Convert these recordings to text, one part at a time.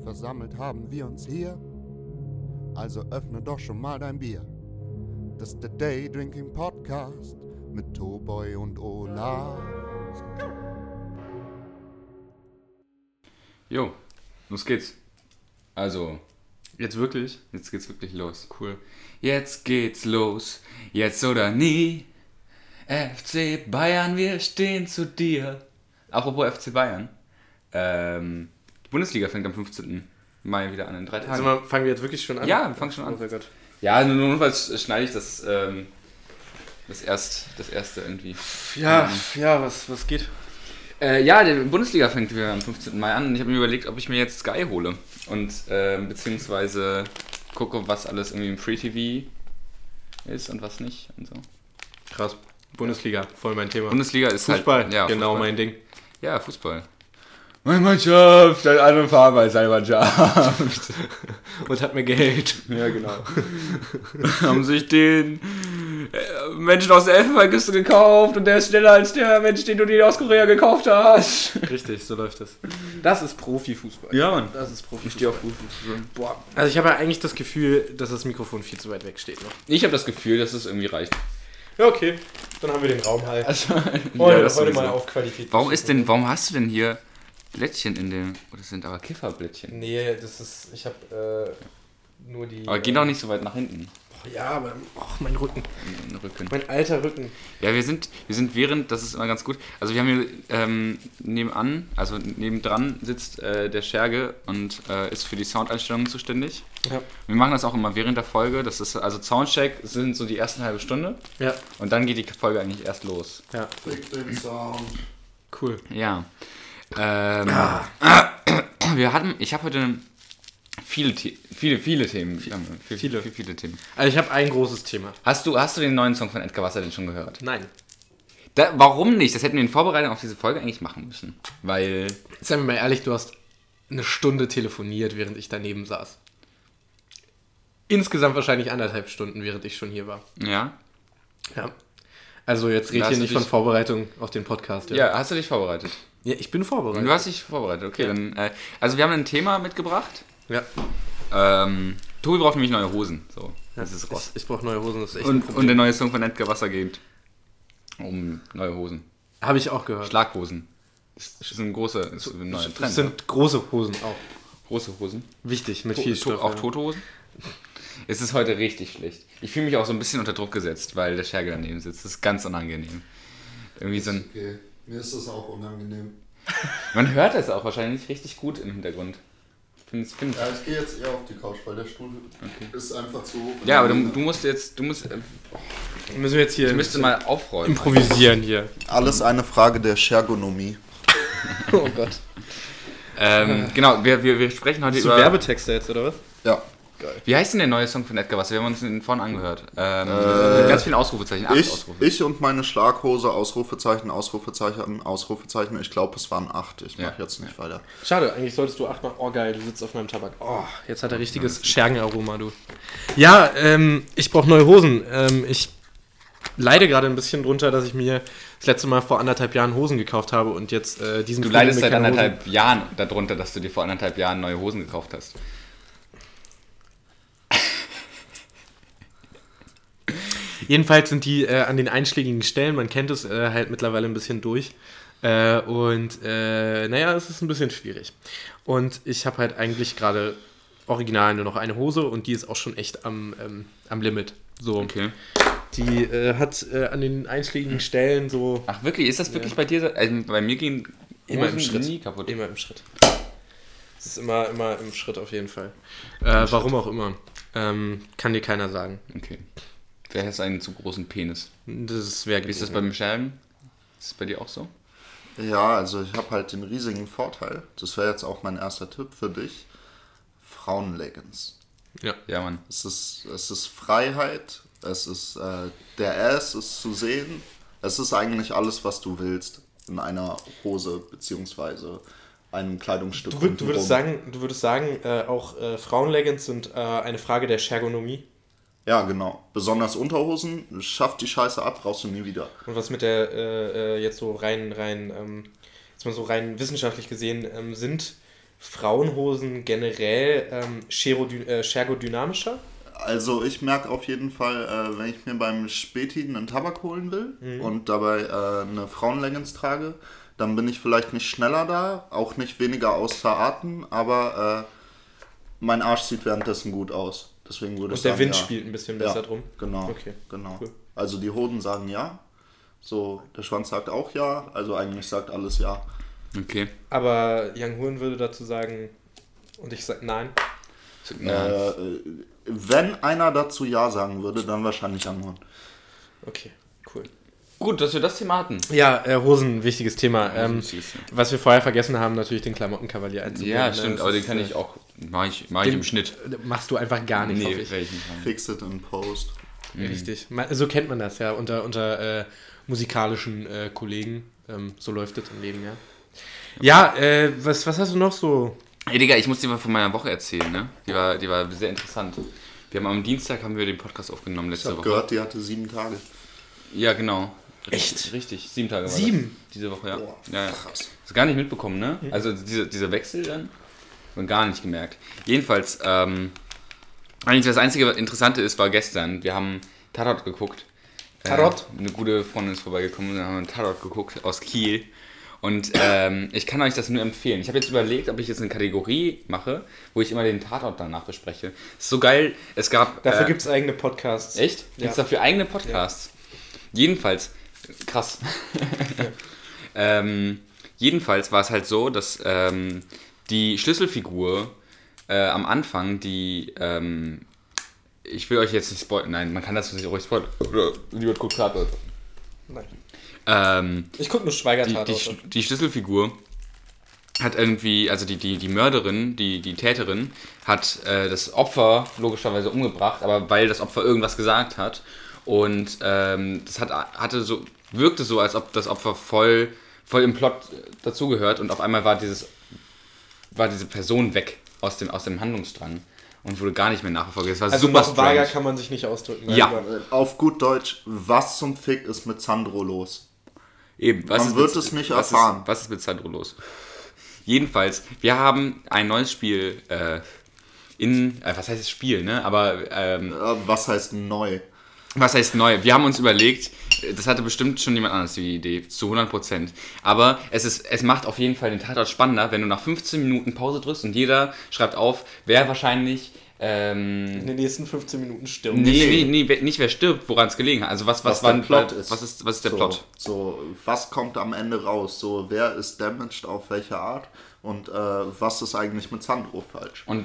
versammelt haben wir uns hier. Also öffne doch schon mal dein Bier. Das ist der Day Drinking Podcast mit Toboy und Olaf. Jo, los geht's. Also, jetzt wirklich? Jetzt geht's wirklich los. Cool. Jetzt geht's los, jetzt oder nie. FC Bayern, wir stehen zu dir. Apropos FC Bayern. Die Bundesliga fängt am 15. Mai wieder an, in 3 Tagen. Also fangen wir jetzt wirklich schon an? Ja, wir fangen schon an. Oh Gott. Ja, notfalls schneide ich das erste irgendwie. Ja, was geht? Ja, die Bundesliga fängt wieder am 15. Mai an und ich habe mir überlegt, ob ich mir jetzt Sky hole und beziehungsweise gucke, was alles irgendwie im Free TV ist und was nicht und so. Krass. Bundesliga, voll mein Thema. Bundesliga ist Fußball, halt... Ja, genau Fußball. mein Ding. Ja, Fußball. Meine Mannschaft, ein andere Farbe als seine Mannschaft. Und hat mir Geld. Ja, genau. Haben sich den Menschen aus der Elfenbeinküste gekauft und der ist schneller als der Mensch, den du dir aus Korea gekauft hast. Richtig, so läuft das. Das ist Profifußball. Ja, Mann. Das ist Profifußball. Ich stehe auf Fußball. Boah. Also ich habe ja eigentlich das Gefühl, dass das Mikrofon viel zu weit weg steht noch. Ich habe das Gefühl, dass es irgendwie reicht. Ja, okay. Dann haben wir den Raum halt. Also, Heute sowieso. mal auf Qualität. Warum hast du denn hier Blättchen in dem... Oh, das sind aber Kifferblättchen. Nee, das ist... Ich habe nur die... Aber geh doch nicht so weit nach hinten. Ja, aber... Och, mein Rücken. In den Rücken. Mein alter Rücken. Ja, wir sind während, das ist immer ganz gut, also wir haben hier nebendran sitzt der Scherge und ist für die Soundeinstellungen zuständig. Ja. Wir machen das auch immer während der Folge, das ist, also Soundcheck sind so die ersten halbe Stunde Ja. und dann geht die Folge eigentlich erst los. Ja. Fick den Sound. Cool. Ja. Ich habe heute viele Themen. Viele Themen. Also ich habe ein großes Thema. Hast du den neuen Song von Edgar Wasser denn schon gehört? Nein. Warum nicht? Das hätten wir in Vorbereitung auf diese Folge eigentlich machen müssen. Weil... Sei mir mal ehrlich, du hast eine Stunde telefoniert, während ich daneben saß. Insgesamt wahrscheinlich 1,5 Stunden, während ich schon hier war. Ja? Ja. Also jetzt red hier nicht von Vorbereitung auf den Podcast. Ja, hast du dich vorbereitet? Ja, ich bin vorbereitet. Du hast dich vorbereitet, okay. Ja. Dann, also wir haben ein Thema mitgebracht. Ja. Tobi braucht nämlich neue Hosen. So, das ist raus. Ich brauche neue Hosen, das ist echt ein Problem. Und der neue Song von Edgar Wasser geht um neue Hosen. Habe ich auch gehört. Schlaghosen. Das ist ein neuer Trend. Das sind große Hosen auch. Große Hosen. Wichtig, mit viel Stoff. Auch tote Hosen? Es ist heute richtig schlecht. Ich fühle mich auch so ein bisschen unter Druck gesetzt, weil der Scherge daneben sitzt. Das ist ganz unangenehm. Irgendwie so ein... Okay, mir ist das auch unangenehm. Man hört es auch wahrscheinlich richtig gut im Hintergrund. Ja, ich gehe jetzt eher auf die Couch, weil der Stuhl ist einfach zu hoch. Ja, aber du musst... Müssen wir jetzt hier Ich müsste mal aufräumen. improvisieren hier. Alles eine Frage der Schergonomie. Oh Gott. Genau, wir sprechen heute Hast du über... Werbetexte jetzt, oder was? Ja. Wie heißt denn der neue Song von Edgar Wasser? Wir haben uns den vorhin angehört. Mit ganz vielen Ausrufezeichen. 8 Ausrufe. Ich und meine Schlaghose, Ausrufezeichen, Ausrufezeichen, Ausrufezeichen. Ich glaube, es waren 8. Ich mache jetzt nicht weiter. Schade, eigentlich solltest du 8 mal... Oh geil, du sitzt auf meinem Tabak. Oh, jetzt hat er richtiges Schergenaroma, du. Ja, ich brauche neue Hosen. Ich leide gerade ein bisschen drunter, dass ich mir das letzte Mal vor 1,5 Jahren Hosen gekauft habe und jetzt diesen... Du Frühling leidest mir seit keine 1,5 Jahren darunter, dass du dir vor 1,5 Jahren neue Hosen gekauft hast. Jedenfalls sind die an den einschlägigen Stellen, man kennt es halt mittlerweile ein bisschen durch. Naja, es ist ein bisschen schwierig. Und ich habe halt eigentlich gerade original nur noch eine Hose und die ist auch schon echt am Limit. So. Okay. Die hat an den einschlägigen Stellen so... Ach wirklich, ist das wirklich bei dir so? Also bei mir gehen Immer im Hosen Schritt. nie kaputt. Immer im Schritt. Es ist immer im Schritt auf jeden Fall. Warum auch immer. Kann dir keiner sagen. Okay. Wer hat einen zu großen Penis? Das wäre... Wie ist das beim Schergen? Ist das bei dir auch so? Ja, also ich habe halt den riesigen Vorteil. Das wäre jetzt auch mein erster Tipp für dich. Frauenleggings. Ja, Mann. Es ist Freiheit. Es ist der Ass ist zu sehen. Es ist eigentlich alles, was du willst in einer Hose beziehungsweise einem Kleidungsstück. Du würdest sagen, auch Frauenleggings sind eine Frage der Schergonomie? Ja, genau. Besonders Unterhosen, schafft die Scheiße ab, brauchst du nie wieder. Und was mit der jetzt so rein jetzt mal so rein wissenschaftlich gesehen, sind Frauenhosen generell ergodynamischer? Also ich merke auf jeden Fall, wenn ich mir beim Späti einen Tabak holen will und dabei eine Frauenleggings trage, dann bin ich vielleicht nicht schneller da, auch nicht weniger außer Atem, aber mein Arsch sieht währenddessen gut aus. Deswegen würde ich Und der sagen, Wind ja. spielt ein bisschen besser drum? Genau, Okay, genau. cool. Also die Hoden sagen ja, so der Schwanz sagt auch ja, also eigentlich sagt alles ja. Okay. Aber Young Hoon würde dazu sagen, und ich sage nein. Wenn einer dazu ja sagen würde, dann wahrscheinlich Anhorn. Okay, cool. Gut, dass wir das Thema hatten. Ja, Hosen, wichtiges Thema. Wichtiges Thema. Was wir vorher vergessen haben, natürlich den Klamottenkavalier einzubauen. Ja, ne? stimmt, Das aber den ist, kann ich auch, mach ich im Schnitt. Machst du einfach gar nicht, hoffe ich. werde ich nicht machen. Fix it in post. Richtig. So kennt man das ja unter musikalischen Kollegen. So läuft es im Leben, ja. Ja, was hast du noch so? Ey, Digga, ich muss dir mal von meiner Woche erzählen, ne? Die war sehr interessant. Am Dienstag den Podcast aufgenommen, Ich letzte habe Woche. gehört, die hatte 7 Tage. Ja, genau. Echt? Richtig, 7 Tage war 7? das. Diese Woche, ja. Boah, Ja, ja. krass. Hast du gar nicht mitbekommen, ne? Also dieser Wechsel dann? Und gar nicht gemerkt. Jedenfalls, eigentlich das einzige Interessante war gestern. Wir haben Tarot geguckt. Tarot? Eine gute Freundin ist vorbeigekommen und dann haben wir Tarot geguckt aus Kiel. Und ich kann euch das nur empfehlen. Ich habe jetzt überlegt, ob ich jetzt eine Kategorie mache, wo ich immer den Tatort danach bespreche. Das ist so geil. Es gab... Dafür gibt es eigene Podcasts. Echt? Ja. Gibt es dafür eigene Podcasts? Jedenfalls, krass. Jedenfalls war es halt so, dass die Schlüsselfigur am Anfang, ich will euch jetzt nicht spoilern, nein, man kann das nicht ruhig spoilern. Oder lieber guckt Tatort. Nein. Ich gucke nur Schweiger-Tatort. Die Schlüsselfigur hat irgendwie, also die Mörderin, die Täterin, hat das Opfer logischerweise umgebracht, aber weil das Opfer irgendwas gesagt hat. Und das wirkte so, als ob das Opfer voll im Plot dazugehört und auf einmal war diese Person weg aus dem Handlungsstrang und wurde gar nicht mehr nachverfolgt. Das war Also super noch vager strange. kann man sich nicht ausdrücken. Ja. Auf gut Deutsch, was zum Fick ist mit Sandro los? Eben, Man wird es nicht erfahren. Was ist mit Sandro los? Jedenfalls, wir haben ein neues Spiel was heißt das Spiel, ne? Aber Was heißt neu? was heißt neu? Wir haben uns überlegt, das hatte bestimmt schon jemand anderes die Idee, zu 100%. Aber es macht auf jeden Fall den Tatort spannender, wenn du nach 15 Minuten Pause drückst und jeder schreibt auf, wer wahrscheinlich... in den nächsten 15 Minuten stirbt. Nee, nicht wer stirbt, woran es gelegen hat. Also was der Plot ist. Was ist der Plot? So, was kommt am Ende raus? So, wer ist damaged auf welche Art? Und was ist eigentlich mit Sandro falsch? Und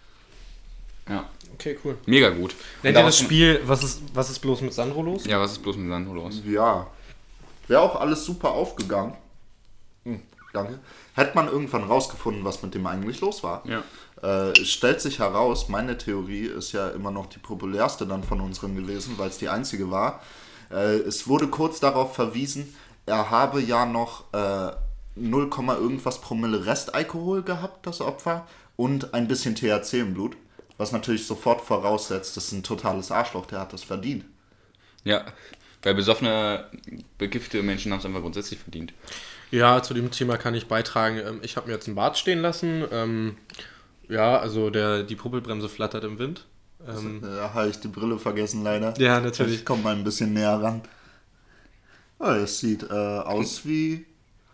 ja, Okay, cool. mega gut. Nennt ihr das Spiel, was ist bloß mit Sandro los? Ja, was ist bloß mit Sandro los? Ja. Wäre auch alles super aufgegangen. Danke. Hätte man irgendwann rausgefunden, was mit dem eigentlich los war. Ja. Stellt sich heraus, meine Theorie ist ja immer noch die populärste dann von unseren gewesen, weil es die einzige war. Es wurde kurz darauf verwiesen, er habe ja noch 0, irgendwas Promille Restalkohol gehabt, das Opfer, und ein bisschen THC im Blut. Was natürlich sofort voraussetzt, das ist ein totales Arschloch, der hat das verdient. Ja, weil besoffene, begiftete Menschen haben es einfach grundsätzlich verdient. Ja, zu dem Thema kann ich beitragen. Ich habe mir jetzt einen Bart stehen lassen. Ja, also die Puppelbremse flattert im Wind. Da habe ich die Brille vergessen, leider. Ja, natürlich. Ich komme mal ein bisschen näher ran. Oh, es sieht aus wie...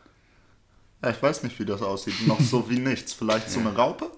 Ja, ich weiß nicht, wie das aussieht. Noch so wie nichts. Vielleicht so eine Raupe?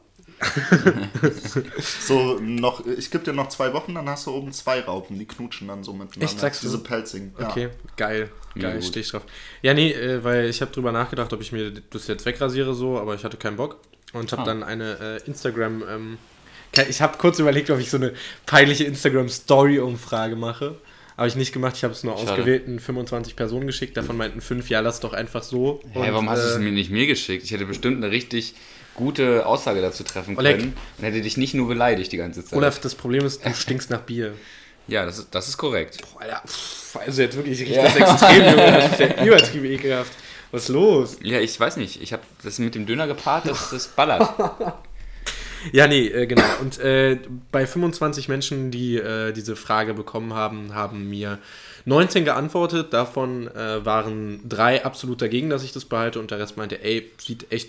So noch, ich gebe dir noch 2 Wochen, dann hast du oben 2 Raupen, die knutschen dann so miteinander. Echt, sagst du? Diese pelzigen. Ja. Okay, geil, gut. stehe ich drauf. Ja, nee, weil ich habe drüber nachgedacht, ob ich mir das jetzt wegrasiere so, aber ich hatte keinen Bock und habe dann eine Instagram, ich habe kurz überlegt, ob ich so eine peinliche Instagram-Story-Umfrage mache. Habe ich nicht gemacht, ich habe es nur ausgewählten 25 Personen geschickt, davon meinten 5, ja, lass doch einfach so. Hey, warum hast du es mir nicht geschickt? Ich hätte bestimmt eine richtig gute Aussage dazu treffen können und hätte dich nicht nur beleidigt die ganze Zeit. Olaf, das Problem ist, du stinkst nach Bier. Ja, das ist korrekt. Boah, Alter, also jetzt wirklich riecht das extrem, Junge, das ist ja übertrieben ekelhaft. Was ist los? Ja, ich weiß nicht. Ich habe das mit dem Döner gepaart, das ballert. Ja, nee, genau. Und bei 25 Menschen, die diese Frage bekommen haben mir 19 geantwortet. Davon waren 3 absolut dagegen, dass ich das behalte und der Rest meinte, ey, sieht echt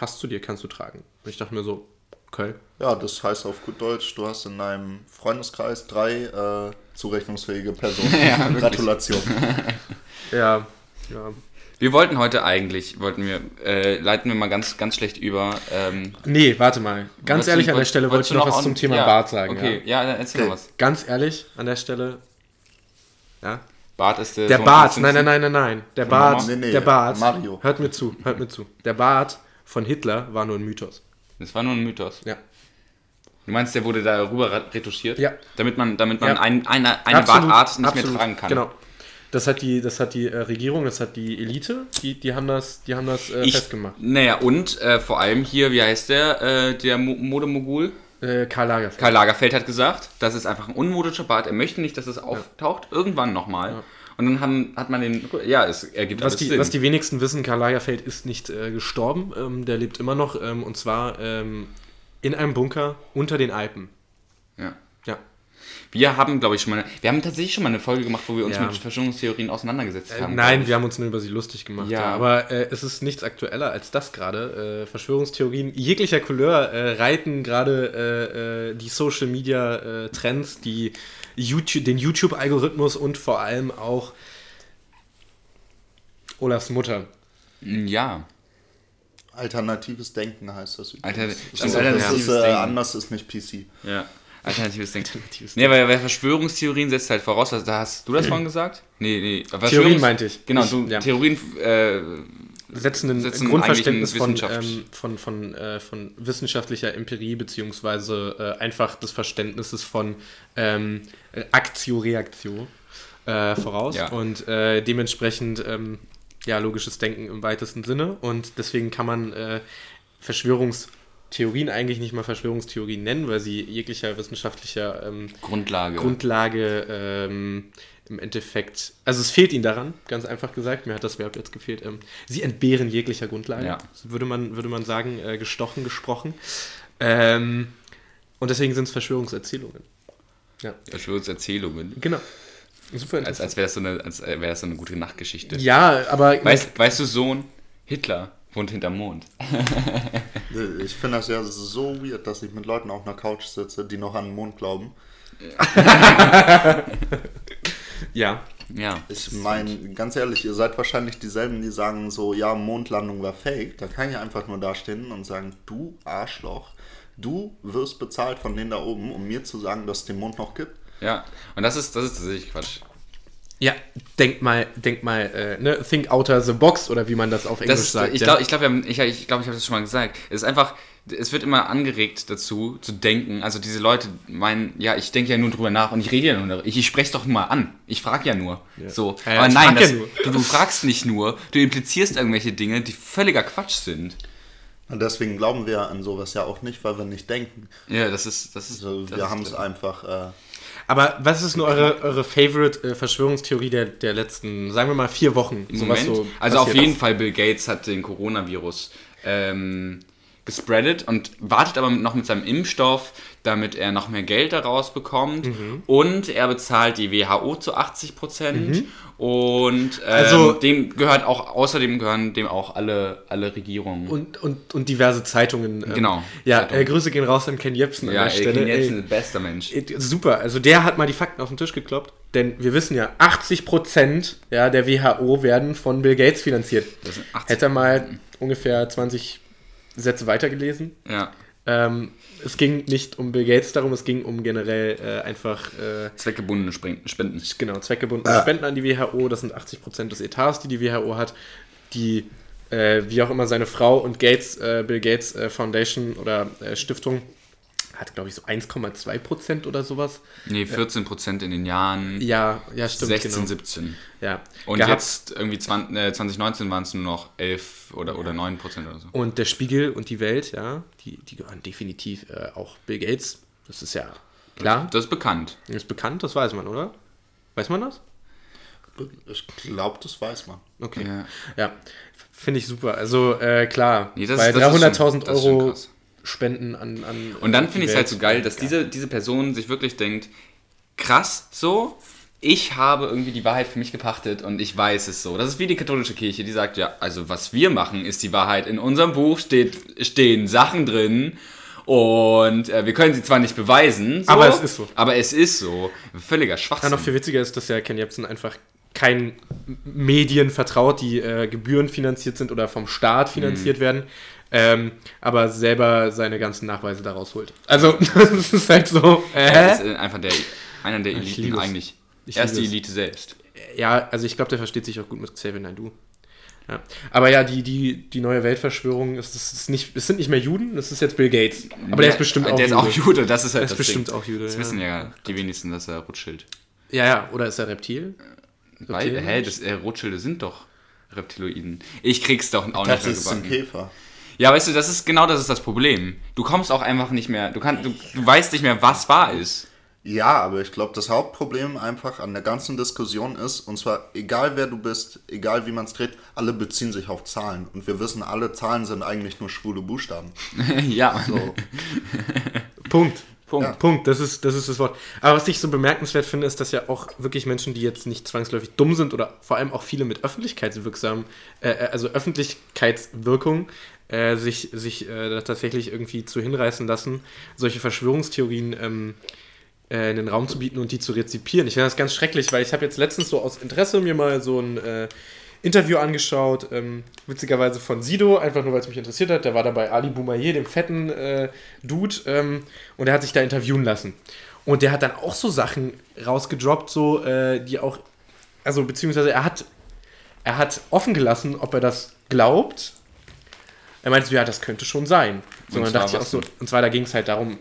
passt zu dir, kannst du tragen. Und ich dachte mir so, okay. Ja, das heißt auf gut Deutsch, du hast in deinem Freundeskreis 3 zurechnungsfähige Personen. Ja, Gratulation. Ja. Wir wollten heute eigentlich, leiten wir mal ganz, ganz schlecht über. Nee, warte mal. Ganz ehrlich, an der Stelle wollte ich noch was zum Thema Bart sagen. Okay, ja, dann erzähl noch was. Ganz ehrlich, an der Stelle, ja. Bart ist der Der Sohn Bart, von nein. Simpson? Der Bart, Nee, der Bart, Mario. hört mir zu. Der Bart von Hitler war nur ein Mythos. Das war nur ein Mythos. Ja. Du meinst, der wurde darüber retuschiert? Ja. Damit man Ja. eine Absolut, Bartart nicht absolut, mehr tragen kann. Genau. Das hat die Regierung, das hat die Elite, die haben das festgemacht. Naja, und vor allem hier, wie heißt der Modemogul? Karl Lagerfeld. Karl Lagerfeld hat gesagt, das ist einfach ein unmodischer Bart. Er möchte nicht, dass es auftaucht, irgendwann nochmal. Ja. Und dann hat man den, ja, es ergibt alles Sinn. Was die wenigsten wissen, Karl Lagerfeld ist nicht gestorben, der lebt immer noch, und zwar in einem Bunker unter den Alpen. Ja. Ja. Wir haben tatsächlich schon mal eine Folge gemacht, wo wir uns mit Verschwörungstheorien auseinandergesetzt haben. Nein, wir haben uns nur über sie lustig gemacht. Ja. Aber es ist nichts aktueller als das gerade. Verschwörungstheorien jeglicher Couleur reiten gerade die Social Media Trends, den YouTube-Algorithmus und vor allem auch Olafs Mutter. Ja. Alternatives Denken heißt das übrigens. Alternatives Denken. Anders ist nicht PC. Ja. Alternatives Denken. Nee, weil Verschwörungstheorien setzt halt voraus, da hast du das vorhin gesagt? Nee. Theorien meinte ich. Genau, Theorien setzen ein Grundverständnis von wissenschaftlicher Empirie beziehungsweise einfach des Verständnisses von Aktio-Reaktio voraus und dementsprechend logisches Denken im weitesten Sinne und deswegen kann man Verschwörungstheorien eigentlich nicht mal Verschwörungstheorien nennen, weil sie jeglicher wissenschaftlicher Grundlage im Endeffekt, also es fehlt ihnen daran, ganz einfach gesagt, mir hat das Verb jetzt gefehlt, sie entbehren jeglicher Grundlage, würde man sagen, gestochen, gesprochen. Und deswegen sind es Verschwörungserzählungen. Ja. Verschwörungserzählungen? Genau. Super interessant. Als wäre das so eine gute Nachtgeschichte. Ja, aber... Weißt du, Sohn, Hitler wohnt hinterm Mond. Ich finde das ja so weird, dass ich mit Leuten auf einer Couch sitze, die noch an den Mond glauben. Ja. Ich meine, ganz ehrlich, ihr seid wahrscheinlich dieselben, die sagen so, ja, Mondlandung war fake. Da kann ich einfach nur dastehen und sagen, du Arschloch, du wirst bezahlt von denen da oben, um mir zu sagen, dass es den Mond noch gibt. Ja, und das ist tatsächlich Quatsch. Ja, denk mal, think outer the box, oder wie man das auf Englisch sagt. Ich glaube, ich habe das schon mal gesagt. Es ist einfach, es wird immer angeregt dazu, zu denken. Also diese Leute meinen, ja, ich denke ja nur drüber nach und ich rede ja nur darüber. Ich spreche es doch nur mal an. Ich frage ja nur. Ja. So. Ja, aber nein, du fragst nicht nur, du implizierst irgendwelche Dinge, die völliger Quatsch sind. Und deswegen glauben wir an sowas ja auch nicht, weil wir nicht denken. Ja, das ist also, wir haben es einfach... Aber was ist nur eure Favorite Verschwörungstheorie der letzten, sagen wir mal, 4 Wochen? Im Moment? So also auf jeden Fall, Bill Gates hat den Coronavirus gespreadet und wartet aber noch mit seinem Impfstoff, damit er noch mehr Geld daraus bekommt. Und er bezahlt die WHO zu 80%. Und außerdem gehören dem auch alle Regierungen. Und diverse Zeitungen. Genau. Ja, Grüße gehen raus an Ken Jebsen an der Stelle. Ken Jebsen ist bester Mensch. Super, also der hat mal die Fakten auf den Tisch gekloppt, denn wir wissen ja, 80% der WHO werden von Bill Gates finanziert. Das sind 80%. Hätte er mal ungefähr 20 Sätze weitergelesen. Ja. Es ging nicht um Bill Gates darum, es ging um generell einfach... zweckgebundene Spenden. Genau, zweckgebundene Spenden an die WHO. Das sind 80% des Etats, die WHO hat. Die, wie auch immer, seine Frau und Bill Gates Foundation oder Stiftung hat, glaube ich, so 1,2% oder sowas. Nee, 14% in den Jahren. Ja, stimmt. 16, genau. 17. Ja. Und jetzt irgendwie 2019 waren es nur noch 11 oder 9% oder so. Und der Spiegel und die Welt, ja, die gehören definitiv auch Bill Gates. Das ist ja klar. Das ist bekannt. Das ist bekannt, das weiß man, oder? Weiß man das? Ich glaube, das weiß man. Okay. Ja. Finde ich super. Also, klar, bei 300.000 Euro Spenden an und dann finde ich es halt so geil, dass diese Person sich wirklich denkt, krass, so, ich habe irgendwie die Wahrheit für mich gepachtet und ich weiß es so. Das ist wie die katholische Kirche, die sagt, ja, also was wir machen, ist die Wahrheit. In unserem Buch stehen Sachen drin und wir können sie zwar nicht beweisen, so, Aber es ist so. Aber es ist so. Völliger Schwachsinn. Ja, noch viel witziger ist, dass ja Ken Jebsen einfach keinen Medien vertraut, die gebührenfinanziert sind oder vom Staat finanziert werden, aber selber seine ganzen Nachweise da rausholt. Also, das ist halt so. Das ist einfach einer der Ich Eliten liebe es. eigentlich. Ich Er ist die liebe es. Elite selbst. Ja, also ich glaube, der versteht sich auch gut mit Xavier Naidoo. Ja. Aber ja, die neue Weltverschwörung, es sind nicht mehr Juden, das ist jetzt Bill Gates. Aber der ist bestimmt auch Der ist Jude. auch Jude, das ist halt Der ist das bestimmt Ding. auch Jude, Das ja. wissen ja die wenigsten, dass er Rothschild. Ja, oder ist er Reptil? Weil, Rothschilde sind doch Reptiloiden. Ich krieg's doch auch Das nicht ist ein gebacken. Käfer. Ja, weißt du, das ist das Problem. Du kommst auch einfach nicht mehr, du weißt nicht mehr, was wahr ist. Ja, aber ich glaube, das Hauptproblem einfach an der ganzen Diskussion ist, und zwar egal wer du bist, egal wie man es dreht, alle beziehen sich auf Zahlen. Und wir wissen, alle Zahlen sind eigentlich nur schwule Buchstaben. Ja. So. Punkt. Ja. Punkt, das ist das Wort. Aber was ich so bemerkenswert finde, ist, dass ja auch wirklich Menschen, die jetzt nicht zwangsläufig dumm sind oder vor allem auch viele mit also Öffentlichkeitswirkung, sich da tatsächlich irgendwie zu hinreißen lassen, solche Verschwörungstheorien in den Raum zu bieten und die zu rezipieren. Ich finde das ganz schrecklich, weil ich habe jetzt letztens so aus Interesse mir mal so ein Interview angeschaut, witzigerweise von Sido, einfach nur, weil es mich interessiert hat. Der war da bei Ali Boumaier, dem fetten Dude, und der hat sich da interviewen lassen. Und der hat dann auch so Sachen rausgedroppt, so, die auch, also beziehungsweise er hat offen gelassen, ob er das glaubt. Er meinte so, ja, das könnte schon sein. So, Und dann zwar dachte ich auch was so, denn? und zwar da ging es halt darum,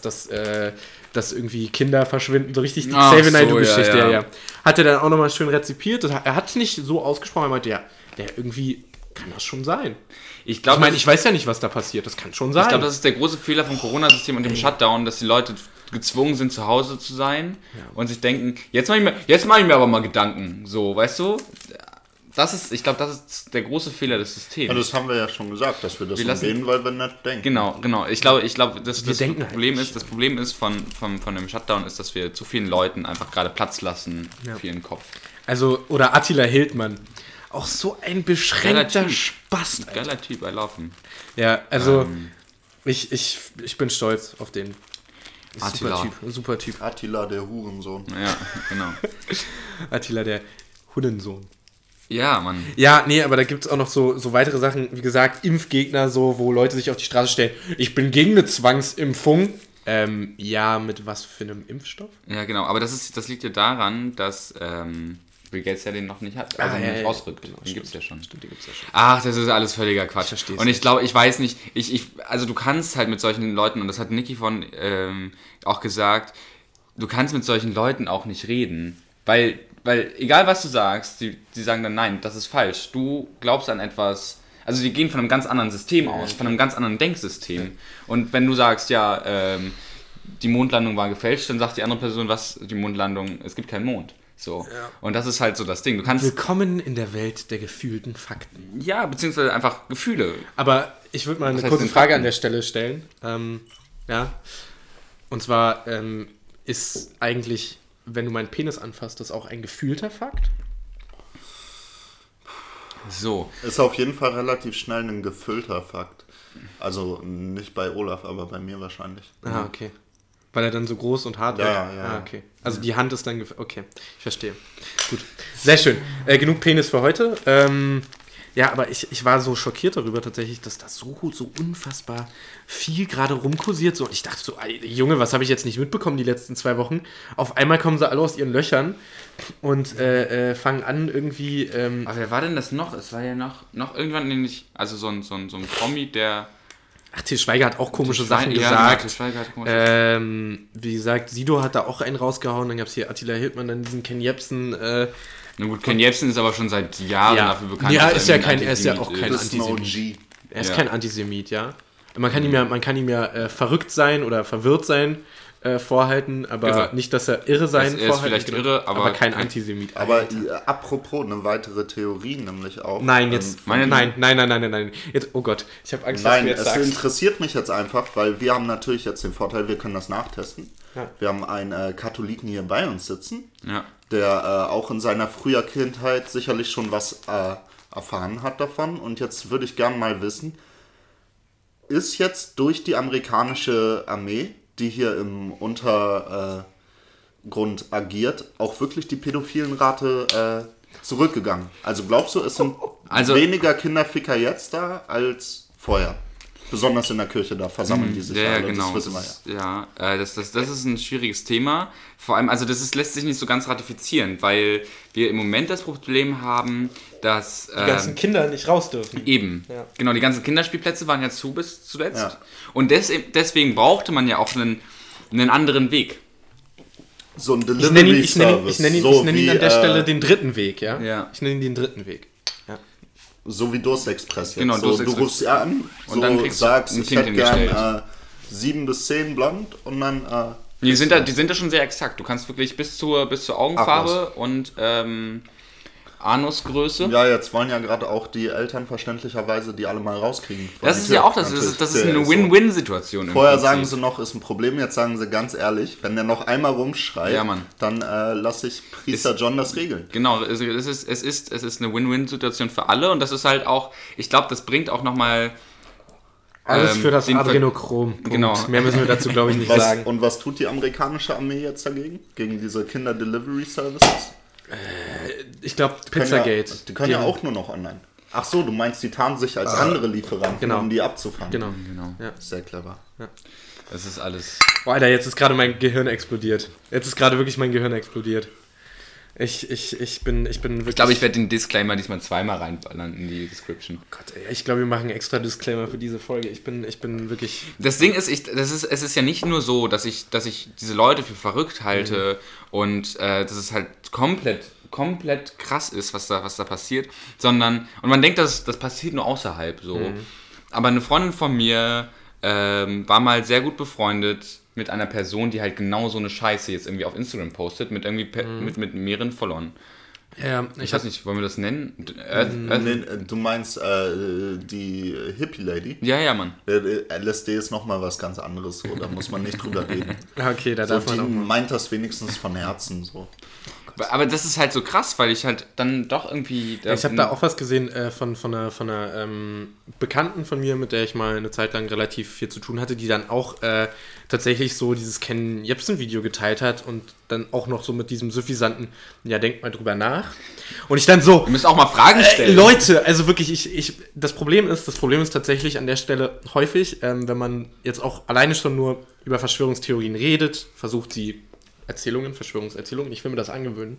dass irgendwie Kinder verschwinden, so richtig die Ach Xavier so, Naidoo-Geschichte, ja. ja. Hat er dann auch nochmal schön rezipiert. Er hat es nicht so ausgesprochen, er meinte, ja, der irgendwie kann das schon sein. Ich Ich meine, ich weiß ja nicht, was da passiert, das kann schon sein. Ich glaube, das ist der große Fehler vom Corona-System und dem Shutdown, dass die Leute gezwungen sind, zu Hause zu sein und sich denken, jetzt mach ich mir aber mal Gedanken. So, weißt du? Ich glaube, das ist der große Fehler des Systems. Ja, das haben wir ja schon gesagt, dass wir das umgehen, weil wir nicht denken. Genau. Ich glaube, das denken Problem ist von dem Shutdown ist, dass wir zu vielen Leuten einfach gerade Platz lassen für ihren Kopf. Also, oder Attila Hildmann. Auch so ein beschränkter Geiler Typ. Spaß. Alter. Geiler Typ, I love him. Ja, also, ich bin stolz auf den. Attila. Super Typ. Attila, der Hurensohn. Ja, genau. Attila, der Hurensohn. Ja, Mann. Ja, nee, aber da gibt es auch noch so weitere Sachen, wie gesagt, Impfgegner, so, wo Leute sich auf die Straße stellen. Ich bin gegen eine Zwangsimpfung. Ja, mit was für einem Impfstoff? Ja, genau. Aber das liegt ja daran, dass Bill Gates ja den noch nicht hat. Also nicht rausrückt. Genau, Den gibt's ja schon. Stimmt, den gibt's ja schon. Ach, das ist alles völliger Quatsch. Ich versteh's und ich glaube, ich weiß nicht, also du kannst halt mit solchen Leuten, und das hat Niki von auch gesagt, du kannst mit solchen Leuten auch nicht reden. Weil egal was du sagst, die sagen dann, nein, das ist falsch. Du glaubst an etwas, also die gehen von einem ganz anderen System aus, von einem ganz anderen Denksystem. Und wenn du sagst, ja, die Mondlandung war gefälscht, dann sagt die andere Person, was, die Mondlandung, es gibt keinen Mond. So. Ja. Und das ist halt so das Ding. Du kannst. Willkommen in der Welt der gefühlten Fakten. Ja, beziehungsweise einfach Gefühle. Aber ich würde mal eine kurze Frage an der Stelle stellen. Ja. Und zwar ist eigentlich, wenn du meinen Penis anfasst, das auch ein gefühlter Fakt? So. Ist auf jeden Fall relativ schnell ein gefüllter Fakt. Also nicht bei Olaf, aber bei mir wahrscheinlich. Ah, okay. Weil er dann so groß und hart wird? Ja. Ah, okay. Also die Hand ist dann... Okay, ich verstehe. Gut. Sehr schön. Genug Penis für heute. Ja, aber ich war so schockiert darüber tatsächlich, dass das so unfassbar viel gerade rumkursiert. So. Und ich dachte so, ey, Junge, was habe ich jetzt nicht mitbekommen die letzten 2 Wochen? Auf einmal kommen sie alle aus ihren Löchern und fangen an irgendwie... Aber wer war denn das noch? Es war ja noch irgendwann nämlich, also so ein Promi, der... Ach, Til Schweiger hat auch komische Sachen gesagt. Til Schweiger hat komische wie gesagt, Sido hat da auch einen rausgehauen. Dann gab es hier Attila Hildmann, dann diesen Ken Jebsen. Na gut, Ken Jebsen ist aber schon seit Jahren dafür bekannt. Ja, er ist ja auch kein ist Antisemit. Er ist kein Antisemit, ja. Man kann ihm ja verrückt sein oder verwirrt sein. vorhalten, aber Irre. nicht, dass er irre sein Er ist vorhalten. vielleicht irre, aber kein Antisemit. Aber apropos, eine weitere Theorie nämlich auch. Nein, jetzt. Nein. Jetzt, oh Gott, ich habe Angst, was Nein, du jetzt es sagst. interessiert mich jetzt einfach, weil wir haben natürlich jetzt den Vorteil, wir können das nachtesten. Ja. Wir haben einen Katholiken hier bei uns sitzen, Ja. der auch in seiner früher Kindheit sicherlich schon was erfahren hat davon. Und jetzt würde ich gerne mal wissen, ist jetzt durch die amerikanische Armee, die hier im Untergrund agiert, auch wirklich die Pädophilenrate zurückgegangen? Also glaubst du, es sind weniger Kinderficker jetzt da als vorher? Besonders in der Kirche, da versammeln die sich alle, genau. das wissen wir ja. Das ist ein schwieriges Thema. Vor allem, also lässt sich nicht so ganz ratifizieren, weil wir im Moment das Problem haben, dass... Die ganzen Kinder nicht raus dürfen. Eben. Ja. Genau, die ganzen Kinderspielplätze waren ja zu bis zuletzt. Ja. Und deswegen brauchte man ja auch einen anderen Weg. So ein Ich nenne ihn, Delivery-Service. ich nenn ihn an der Stelle den dritten Weg, ja? Ja. Ich nenne ihn den dritten Weg. Ja. So wie Durstexpress jetzt. Genau, so, Durstexpress. Du rufst ja an Und dann kriegst du sagst, ein ich Kind hätte gern hingestellt. 7 bis 10 blond und dann... Die sind da schon sehr exakt. Du kannst wirklich bis zur Augenfarbe und Anusgröße. Ja, jetzt wollen ja gerade auch die Eltern verständlicherweise die alle mal rauskriegen. Das ist ja auch das ist eine Win-Win-Situation. Vorher sagen sie noch, ist ein Problem, jetzt sagen sie ganz ehrlich, wenn der noch einmal rumschreit, Ja, Mann. dann lasse ich Priester John das regeln. Genau, es ist eine Win-Win-Situation für alle und das ist halt auch, ich glaube, das bringt auch nochmal Alles für das den Adrenochrom. Punkt. Genau. Mehr müssen wir dazu, glaube ich, nicht sagen. Und was tut die amerikanische Armee jetzt dagegen? Gegen diese Kinder-Delivery-Services? Ich glaube, Pizzagate. Die können ja auch nur noch online. Ach so, du meinst, die tarnen sich als andere Lieferanten, Genau. um die abzufangen. Genau. Genau. Sehr clever. Das ist alles. Boah, Alter, jetzt ist gerade mein Gehirn explodiert. Jetzt ist gerade wirklich mein Gehirn explodiert. Ich bin wirklich... Ich glaube, ich werde den Disclaimer diesmal zweimal reinballern in die Description. Gott, ey, ich glaube, wir machen extra Disclaimer für diese Folge. Ich bin wirklich... Das Ding ist, es ist ja nicht nur so, dass ich diese Leute für verrückt halte und dass es halt komplett krass ist, was da passiert, sondern, und man denkt, das passiert nur außerhalb so. Aber eine Freundin von mir war mal sehr gut befreundet mit einer Person, die halt genau so eine Scheiße jetzt irgendwie auf Instagram postet, mit irgendwie mit mehreren Followern. Ich weiß nicht, wollen wir das nennen? Nee, du meinst die Hippie-Lady? Ja, Mann. LSD ist nochmal was ganz anderes, so. Da muss man nicht drüber reden. Okay, da So, darf man die auch mal... meint das wenigstens von Herzen. So. Aber das ist halt so krass, weil ich halt dann doch irgendwie... Ich habe da auch was gesehen von einer Bekannten von mir, mit der ich mal eine Zeit lang relativ viel zu tun hatte, die dann auch tatsächlich so dieses Ken Jebsen-Video geteilt hat und dann auch noch so mit diesem suffisanten, ja, denkt mal drüber nach. Und ich dann so... Wir müssen auch mal Fragen stellen. Leute, also wirklich, das Problem ist tatsächlich an der Stelle häufig, wenn man jetzt auch alleine schon nur über Verschwörungstheorien redet, versucht sie Verschwörungserzählungen, ich will mir das angewöhnen,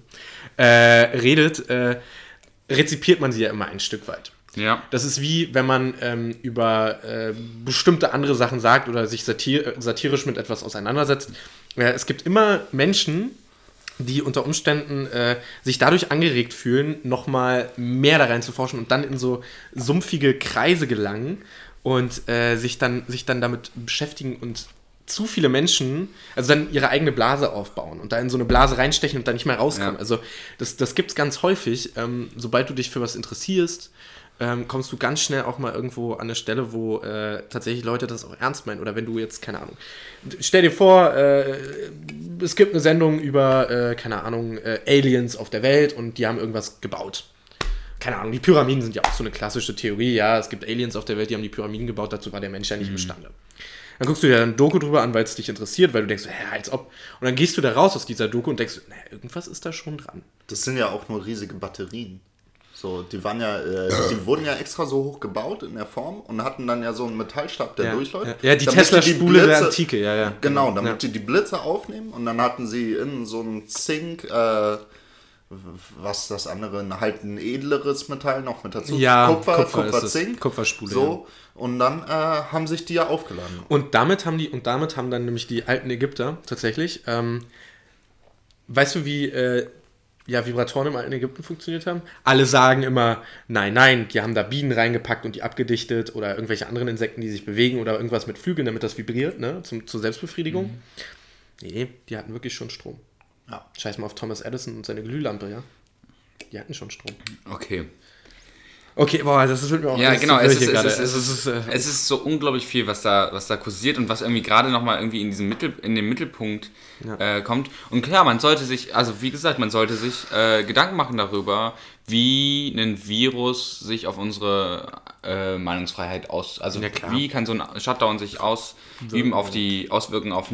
rezipiert man sie ja immer ein Stück weit. Ja. Das ist wie, wenn man über bestimmte andere Sachen sagt oder sich satirisch mit etwas auseinandersetzt. Es gibt immer Menschen, die unter Umständen sich dadurch angeregt fühlen, nochmal mehr da rein zu forschen und dann in so sumpfige Kreise gelangen und sich dann damit beschäftigen und zu viele Menschen, also dann ihre eigene Blase aufbauen und da in so eine Blase reinstechen und dann nicht mehr rauskommen. Ja. Also das gibt es ganz häufig. Sobald du dich für was interessierst, kommst du ganz schnell auch mal irgendwo an eine Stelle, wo tatsächlich Leute das auch ernst meinen. Oder wenn du jetzt, keine Ahnung, stell dir vor, es gibt eine Sendung über, keine Ahnung, Aliens auf der Welt und die haben irgendwas gebaut. Keine Ahnung, die Pyramiden sind ja auch so eine klassische Theorie. Ja, es gibt Aliens auf der Welt, die haben die Pyramiden gebaut, dazu war der Mensch ja nicht imstande. Dann guckst du dir ein Doku drüber an, weil es dich interessiert, weil du denkst, als ob. Und dann gehst du da raus aus dieser Doku und denkst, irgendwas ist da schon dran. Das sind ja auch nur riesige Batterien. So, die wurden ja extra so hoch gebaut in der Form und hatten dann ja so einen Metallstab, der durchläuft. Ja, die Tesla-Spule der Antike, ja. Genau, damit die Blitze aufnehmen und dann hatten sie in so einem Zink, was das andere, halt ein edleres Metall noch mit dazu. Ja, Kupfer, Zink. Kupferspule. So, und dann haben sich die ja aufgeladen. Und damit haben dann nämlich die alten Ägypter tatsächlich, weißt du, wie Vibratoren im alten Ägypten funktioniert haben? Alle sagen immer, nein, die haben da Bienen reingepackt und die abgedichtet oder irgendwelche anderen Insekten, die sich bewegen oder irgendwas mit Flügeln, damit das vibriert, ne, zur Selbstbefriedigung. Nee, die hatten wirklich schon Strom. Ja. Scheiß mal auf Thomas Edison und seine Glühlampe, ja. Die hatten schon Strom. Okay, boah, das wird mir auch ja, alles genau. zu Es wirr hier ist, gerade. es ist so unglaublich viel, was da kursiert und was irgendwie gerade nochmal irgendwie in den Mittelpunkt kommt. Und klar, man sollte sich Gedanken machen darüber, wie ein Virus sich auf unsere Meinungsfreiheit wie kann so ein Shutdown sich auswirken auf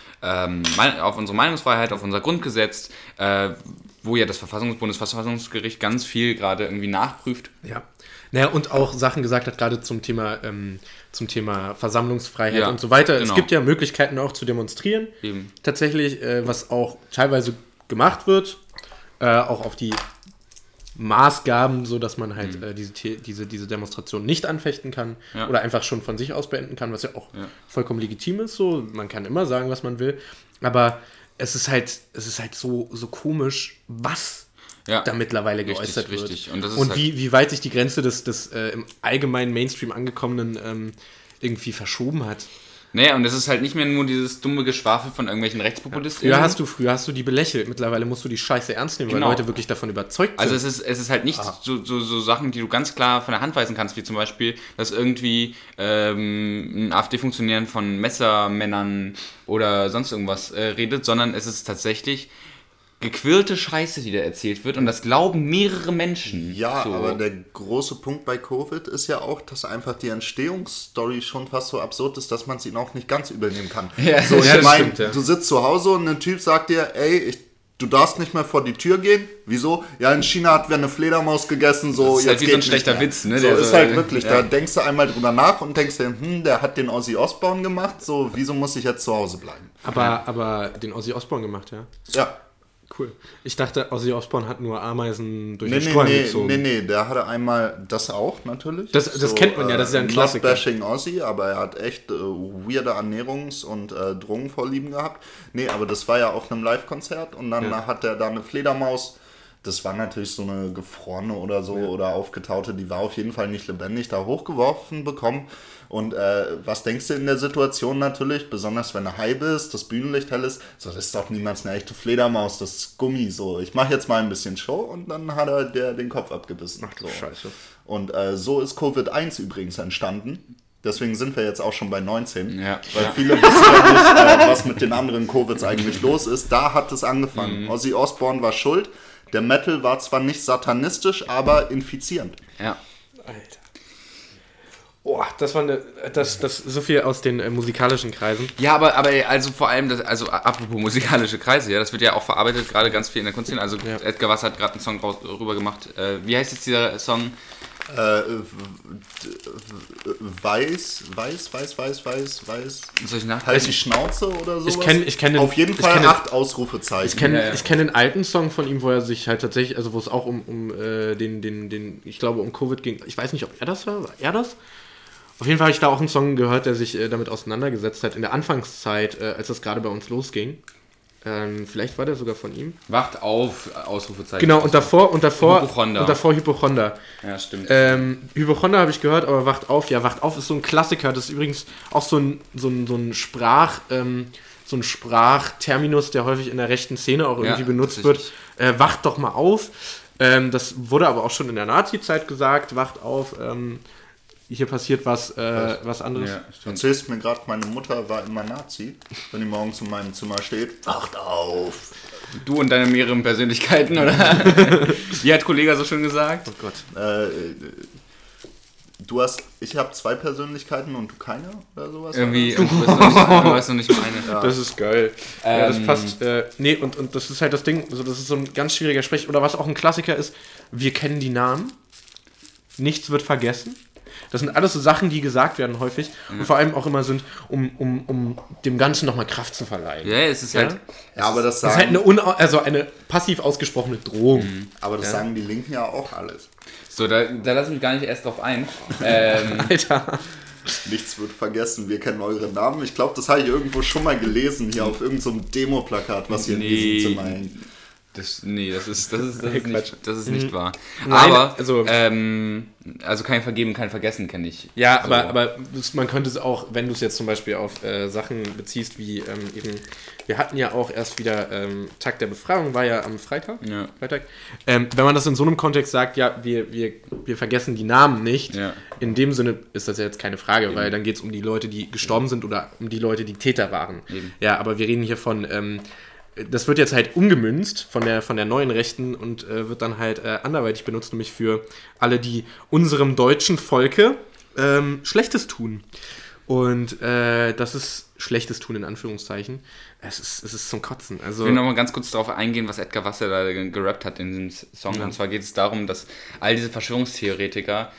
unsere Meinungsfreiheit, auf unser Grundgesetz, wo ja das Bundesverfassungsgericht ganz viel gerade irgendwie nachprüft. Ja. Naja, und auch Sachen gesagt hat, gerade zum Thema Versammlungsfreiheit und so weiter. Genau. Es gibt ja Möglichkeiten auch zu demonstrieren. Eben. Tatsächlich, was auch teilweise gemacht wird, auch auf die Maßgaben, so dass man halt diese Demonstration nicht anfechten kann oder einfach schon von sich aus beenden kann, was ja auch vollkommen legitim ist. So, man kann immer sagen, was man will, aber es ist halt so komisch, was da mittlerweile geäußert wird. Richtig. Und, das ist und halt wie weit sich die Grenze des im allgemeinen Mainstream angekommenen irgendwie verschoben hat. Naja, und es ist halt nicht mehr nur dieses dumme Geschwafel von irgendwelchen Rechtspopulisten. Früher hast du die belächelt, mittlerweile musst du die Scheiße ernst nehmen, weil Leute wirklich davon überzeugt sind. Also es ist halt nicht so Sachen, die du ganz klar von der Hand weisen kannst, wie zum Beispiel, dass irgendwie ein AfD-Funktionär von Messermännern oder sonst irgendwas redet, sondern es ist tatsächlich gequirlte Scheiße, die da erzählt wird und das glauben mehrere Menschen. Ja, aber der große Punkt bei Covid ist ja auch, dass einfach die Entstehungsstory schon fast so absurd ist, dass man es ihnen auch nicht ganz übernehmen kann. Ja, so, ich meine, stimmt. du sitzt zu Hause und ein Typ sagt dir, ey, du darfst nicht mehr vor die Tür gehen. Wieso? Ja, in China hat wer eine Fledermaus gegessen, so das ist jetzt halt wie geht so ein nicht schlechter mehr. Witz, ne? So Der ist halt wirklich, da denkst du einmal drüber nach und denkst dir, der hat den Ozzy Osbourne gemacht, so wieso muss ich jetzt zu Hause bleiben? Aber den Ozzy Osbourne gemacht, ja? Ja. Cool. Ich dachte, Ozzy Osbourne hat nur Ameisen durch den Strohhalm gezogen. Nee, der hatte einmal das auch natürlich. Das kennt man ja, das ist ja ein Klassiker. Not bashing Ozzy, aber er hat echt weirde Ernährungs- und Drogenvorlieben gehabt. Nee, aber das war ja auf einem Live-Konzert und dann hat er da eine Fledermaus. Das war natürlich so eine gefrorene oder so oder aufgetaute, die war auf jeden Fall nicht lebendig, da hochgeworfen bekommen. Und was denkst du in der Situation natürlich, besonders wenn du high bist, das Bühnenlicht hell ist, so, das ist doch niemals eine echte Fledermaus, das ist Gummi, so, ich mache jetzt mal ein bisschen Show und dann hat er den Kopf abgebissen. Ach du so. Scheiße. Und so ist Covid-1 übrigens entstanden. Deswegen sind wir jetzt auch schon bei 19, weil Ja. viele wissen ja nicht, was mit den anderen Covids eigentlich los ist. Da hat es angefangen. Ozzy Osbourne war schuld. Der Metal war zwar nicht satanistisch, aber infizierend. Ja. Alter. Oh, das war das so viel aus den musikalischen Kreisen. Ja, aber also vor allem, apropos musikalische Kreise, ja, das wird ja auch verarbeitet, gerade ganz viel in der Kunstszene. Also Edgar Wasser hat gerade einen Song rüber gemacht. Wie heißt jetzt dieser Song? Weiß. Soll ich nach? Halt die Schnauze oder sowas? Ich kenn auf jeden Fall 8 Ausrufezeichen. Ich kenne den alten Song von ihm, wo er sich halt tatsächlich, also wo es auch um ich glaube, um Covid ging. Ich weiß nicht, ob er das war. War er das? Auf jeden Fall habe ich da auch einen Song gehört, der sich damit auseinandergesetzt hat in der Anfangszeit, als das gerade bei uns losging. Vielleicht war der sogar von ihm. Wacht auf, Ausrufezeichen. Genau, und davor Hypochonder. Ja, stimmt. Hypochonder habe ich gehört, aber Wacht auf ist so ein Klassiker. Das ist übrigens auch so ein Sprachterminus, der häufig in der rechten Szene auch irgendwie benutzt wird. Wacht doch mal auf. Das wurde aber auch schon in der Nazi-Zeit gesagt. Wacht auf. Hier passiert was anderes. Ja, erzählst mir gerade, meine Mutter war immer Nazi, wenn die morgens in meinem Zimmer steht. Wacht auf! Du und deine mehreren Persönlichkeiten, oder? Wie hat Kollege so schön gesagt? Oh Gott. Ich habe 2 Persönlichkeiten und du keine oder sowas? Irgendwie, du weißt noch nicht meine. Ja. Das ist geil. Ja, das passt. Nee, und das ist halt das Ding, also das ist so ein ganz schwieriger Sprech. Oder was auch ein Klassiker ist, wir kennen die Namen, nichts wird vergessen. Das sind alles so Sachen, die gesagt werden häufig und vor allem auch immer sind, um dem Ganzen nochmal Kraft zu verleihen. Ja, es ist halt... Ja, aber das ist halt eine passiv ausgesprochene Drohung. Aber das sagen die Linken ja auch alles. So, da lassen wir gar nicht erst drauf ein. Alter. Nichts wird vergessen, wir kennen eure Namen. Ich glaube, das habe ich irgendwo schon mal gelesen, hier auf irgendeinem Demo-Plakat, was hier in diesem Zimmer hängt. Das ist nicht wahr. Nein, Aber, also kein Vergeben, kein Vergessen kenne ich. Ja, so. aber man könnte es auch, wenn du es jetzt zum Beispiel auf Sachen beziehst, wie eben, wir hatten ja auch erst wieder Tag der Befreiung, war ja am Freitag. Ja. Wenn man das in so einem Kontext sagt, ja, wir vergessen die Namen nicht, Ja. in dem Sinne ist das ja jetzt keine Frage, weil dann geht es um die Leute, die gestorben sind oder um die Leute, die Täter waren. Eben. Ja, aber wir reden hier von, das wird jetzt halt umgemünzt von der neuen Rechten und wird dann halt anderweitig benutzt, nämlich für alle, die unserem deutschen Volke Schlechtes tun. Und das ist Schlechtes tun in Anführungszeichen. Es ist zum Kotzen. Also, Ich will nochmal ganz kurz darauf eingehen, was Edgar Wasser da gerappt hat in diesem Song. Ja. Und zwar geht es darum, dass all diese Verschwörungstheoretiker,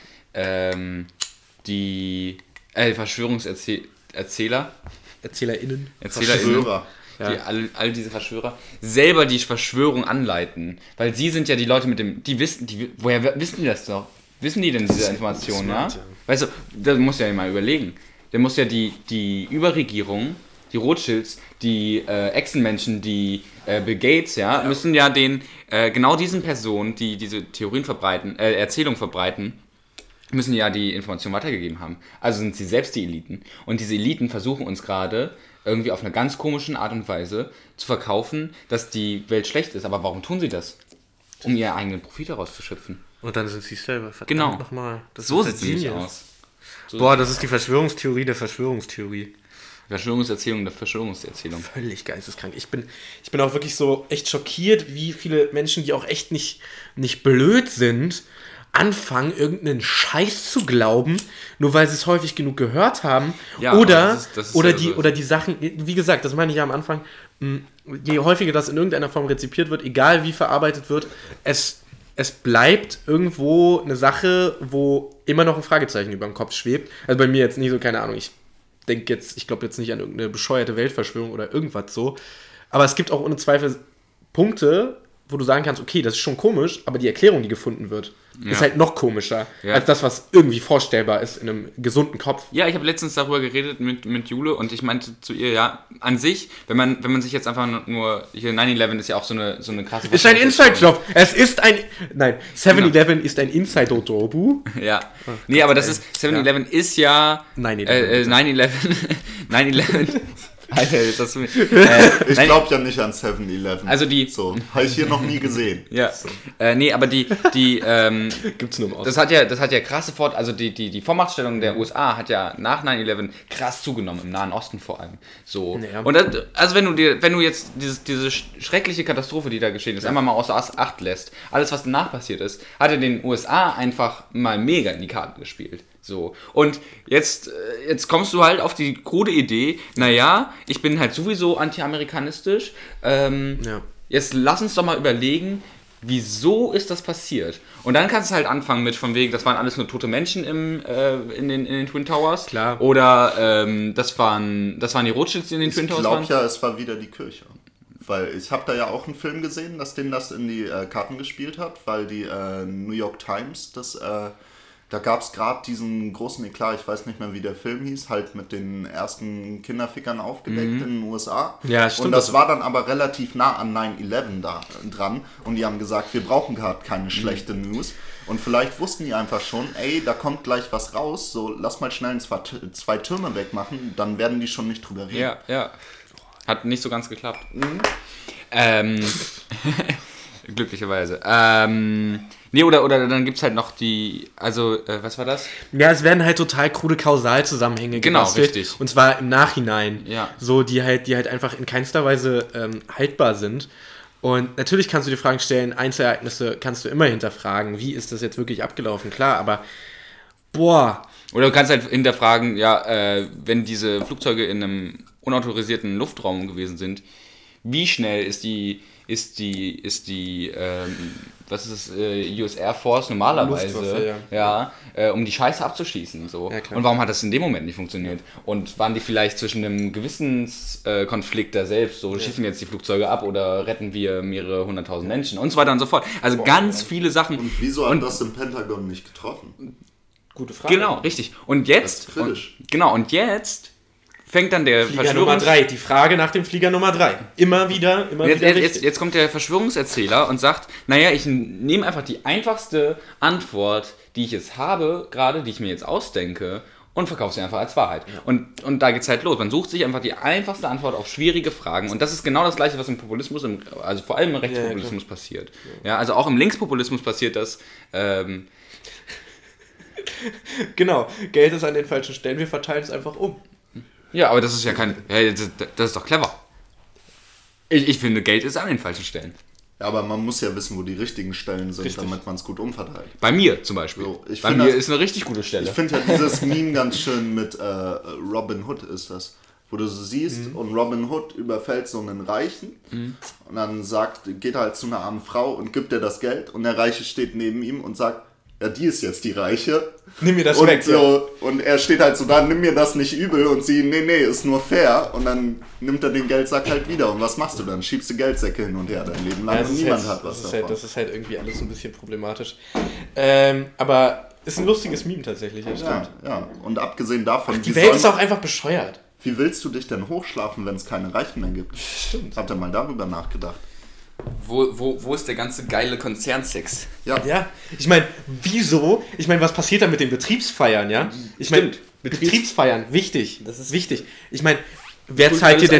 Verschwörungserzähler, ErzählerInnen. Verschwörer. all diese Verschwörer, selber die Verschwörung anleiten. Weil sie sind ja die Leute woher wissen die das doch? Wissen die denn diese Informationen, ja? smart, ja. Weißt du, da musst du ja mal überlegen. Der muss ja die Überregierung, die Rothschilds, die Echsenmenschen, die Bill Gates, müssen ja genau diesen Personen, die diese Theorien verbreiten, Erzählungen verbreiten, müssen ja die Information weitergegeben haben. Also sind sie selbst die Eliten. Und diese Eliten versuchen uns gerade irgendwie auf eine ganz komische Art und Weise zu verkaufen, dass die Welt schlecht ist. Aber warum tun sie das? Um ihren eigenen Profit daraus zu schöpfen. Und dann sind sie selber. Verdammt Genau. Nochmal. Das So ist sieht es nämlich genius. aus. Boah, das ist die Verschwörungstheorie der Verschwörungstheorie. Verschwörungserzählung der Verschwörungserzählung. Völlig geisteskrank. Ich bin auch wirklich so echt schockiert, wie viele Menschen, die auch echt nicht blöd sind, anfangen, irgendeinen Scheiß zu glauben, nur weil sie es häufig genug gehört haben. Ja, oder das ist oder die Sachen, wie gesagt, das meine ich ja am Anfang, je häufiger das in irgendeiner Form rezipiert wird, egal wie verarbeitet wird, es bleibt irgendwo eine Sache, wo immer noch ein Fragezeichen über dem Kopf schwebt. Also bei mir jetzt nicht so, keine Ahnung, ich glaube jetzt nicht an irgendeine bescheuerte Weltverschwörung oder irgendwas so. Aber es gibt auch ohne Zweifel Punkte, wo du sagen kannst, okay, das ist schon komisch, aber die Erklärung, die gefunden wird, ist halt noch komischer als das, was irgendwie vorstellbar ist in einem gesunden Kopf. Ja, ich habe letztens darüber geredet mit Jule und ich meinte zu ihr, ja, an sich, wenn man sich jetzt einfach nur, hier 9/11 ist ja auch so eine krasse... Ist ein Inside-Job. Es ist ein... Nein, 7-Eleven ist ein Inside-Job. Ja. Nee, aber das ist... 7-Eleven ist ja... 9/11. 9/11... Alter, ist das... Ich glaube ja nicht an 7-Eleven. Also die... So, habe ich hier noch nie gesehen. Ja. So. Nee, aber die Gibt's nur im Osten. das hat ja krasse also die Vormachtstellung der USA hat ja nach 9/11 krass zugenommen, im Nahen Osten vor allem. So. Ja. Und also wenn du jetzt diese schreckliche Katastrophe, die da geschehen ist, einmal mal außer Acht lässt, alles was danach passiert ist, hat er den USA einfach mal mega in die Karten gespielt. So. Und jetzt kommst du halt auf die krude Idee, naja, ich bin halt sowieso anti-amerikanistisch, jetzt lass uns doch mal überlegen, wieso ist das passiert? Und dann kannst du halt anfangen mit von wegen, das waren alles nur tote Menschen in den Twin Towers. Klar. Oder das waren die Rothschilds, die in den Twin Towers waren. Ich glaube ja, es war wieder die Kirche. Weil ich habe da ja auch einen Film gesehen, dass denen das in die Karten gespielt hat, weil die New York Times da gab es gerade diesen großen Eklat, ich weiß nicht mehr, wie der Film hieß, halt mit den ersten Kinderfickern aufgedeckt in den USA. Ja, stimmt. Und das war dann aber relativ nah an 9/11 da dran. Und die haben gesagt, wir brauchen gerade keine schlechte News. Und vielleicht wussten die einfach schon, ey, da kommt gleich was raus, so lass mal schnell zwei Türme wegmachen, dann werden die schon nicht drüber reden. Ja. Hat nicht so ganz geklappt. Glücklicherweise. Nee, oder dann gibt's halt noch was war das? Ja, es werden halt total krude Kausalzusammenhänge gebastelt. Richtig. Und zwar im Nachhinein. Ja. So, die halt einfach in keinster Weise haltbar sind. Und natürlich kannst du dir Fragen stellen, Einzelereignisse kannst du immer hinterfragen. Wie ist das jetzt wirklich abgelaufen? Klar, aber boah. Oder du kannst halt hinterfragen, wenn diese Flugzeuge in einem unautorisierten Luftraum gewesen sind, wie schnell ist die was ist das, US Air Force normalerweise, um die Scheiße abzuschießen. So. Ja, klar. Und warum hat das in dem Moment nicht funktioniert? Und waren die vielleicht zwischen einem Gewissenskonflikt da selbst, so schießen wir jetzt die Flugzeuge ab oder retten wir mehrere 100.000 Menschen und so weiter und so fort. Also ganz viele Sachen. Und wieso hat das im Pentagon nicht getroffen? Gute Frage. Genau, richtig. Und jetzt, Das ist kritisch. und jetzt fängt dann der Flieger Nummer 3, die Frage nach dem Flieger Nummer 3. Immer wieder Jetzt kommt der Verschwörungserzähler und sagt, naja, ich nehme einfach die einfachste Antwort, die ich jetzt habe, gerade die ich mir jetzt ausdenke, und verkaufe sie einfach als Wahrheit. Ja. Und da geht's halt los. Man sucht sich einfach die einfachste Antwort auf schwierige Fragen. Und das ist genau das Gleiche, was im Populismus, also vor allem im Rechtspopulismus passiert. Ja, also auch im Linkspopulismus passiert das. Genau, Geld ist an den falschen Stellen, wir verteilen es einfach um. Ja, aber das ist ja das ist doch clever. Ich finde, Geld ist an den falschen Stellen. Ja, aber man muss ja wissen, wo die richtigen Stellen sind, damit man es gut umverteilt. Bei mir zum Beispiel. So, Bei mir ist eine richtig gute Stelle. Ich finde ja dieses Meme ganz schön mit Robin Hood ist das. Wo du so siehst und Robin Hood überfällt so einen Reichen und dann geht er halt zu einer armen Frau und gibt ihr das Geld und der Reiche steht neben ihm und sagt, ja, die ist jetzt die Reiche. Nimm mir das und weg. So, und er steht halt so da, nimm mir das nicht übel. Und sie, nee, ist nur fair. Und dann nimmt er den Geldsack halt wieder. Und was machst du dann? Schiebst du Geldsäcke hin und her dein Leben lang und niemand hat was davon. Das ist halt irgendwie alles ein bisschen problematisch. Aber ist ein lustiges Meme tatsächlich, ja, stimmt. Ja. Und abgesehen davon... Die Welt ist auch einfach bescheuert. Wie willst du dich denn hochschlafen, wenn es keine Reichen mehr gibt? Stimmt. Habt ihr mal darüber nachgedacht? Wo ist der ganze geile Konzernsex? Ja, ich meine, wieso? Ich meine, was passiert da mit den Betriebsfeiern, ja? Ich meine, Betriebsfeiern, wichtig. Das ist wichtig. Ich meine, wer zahlt dir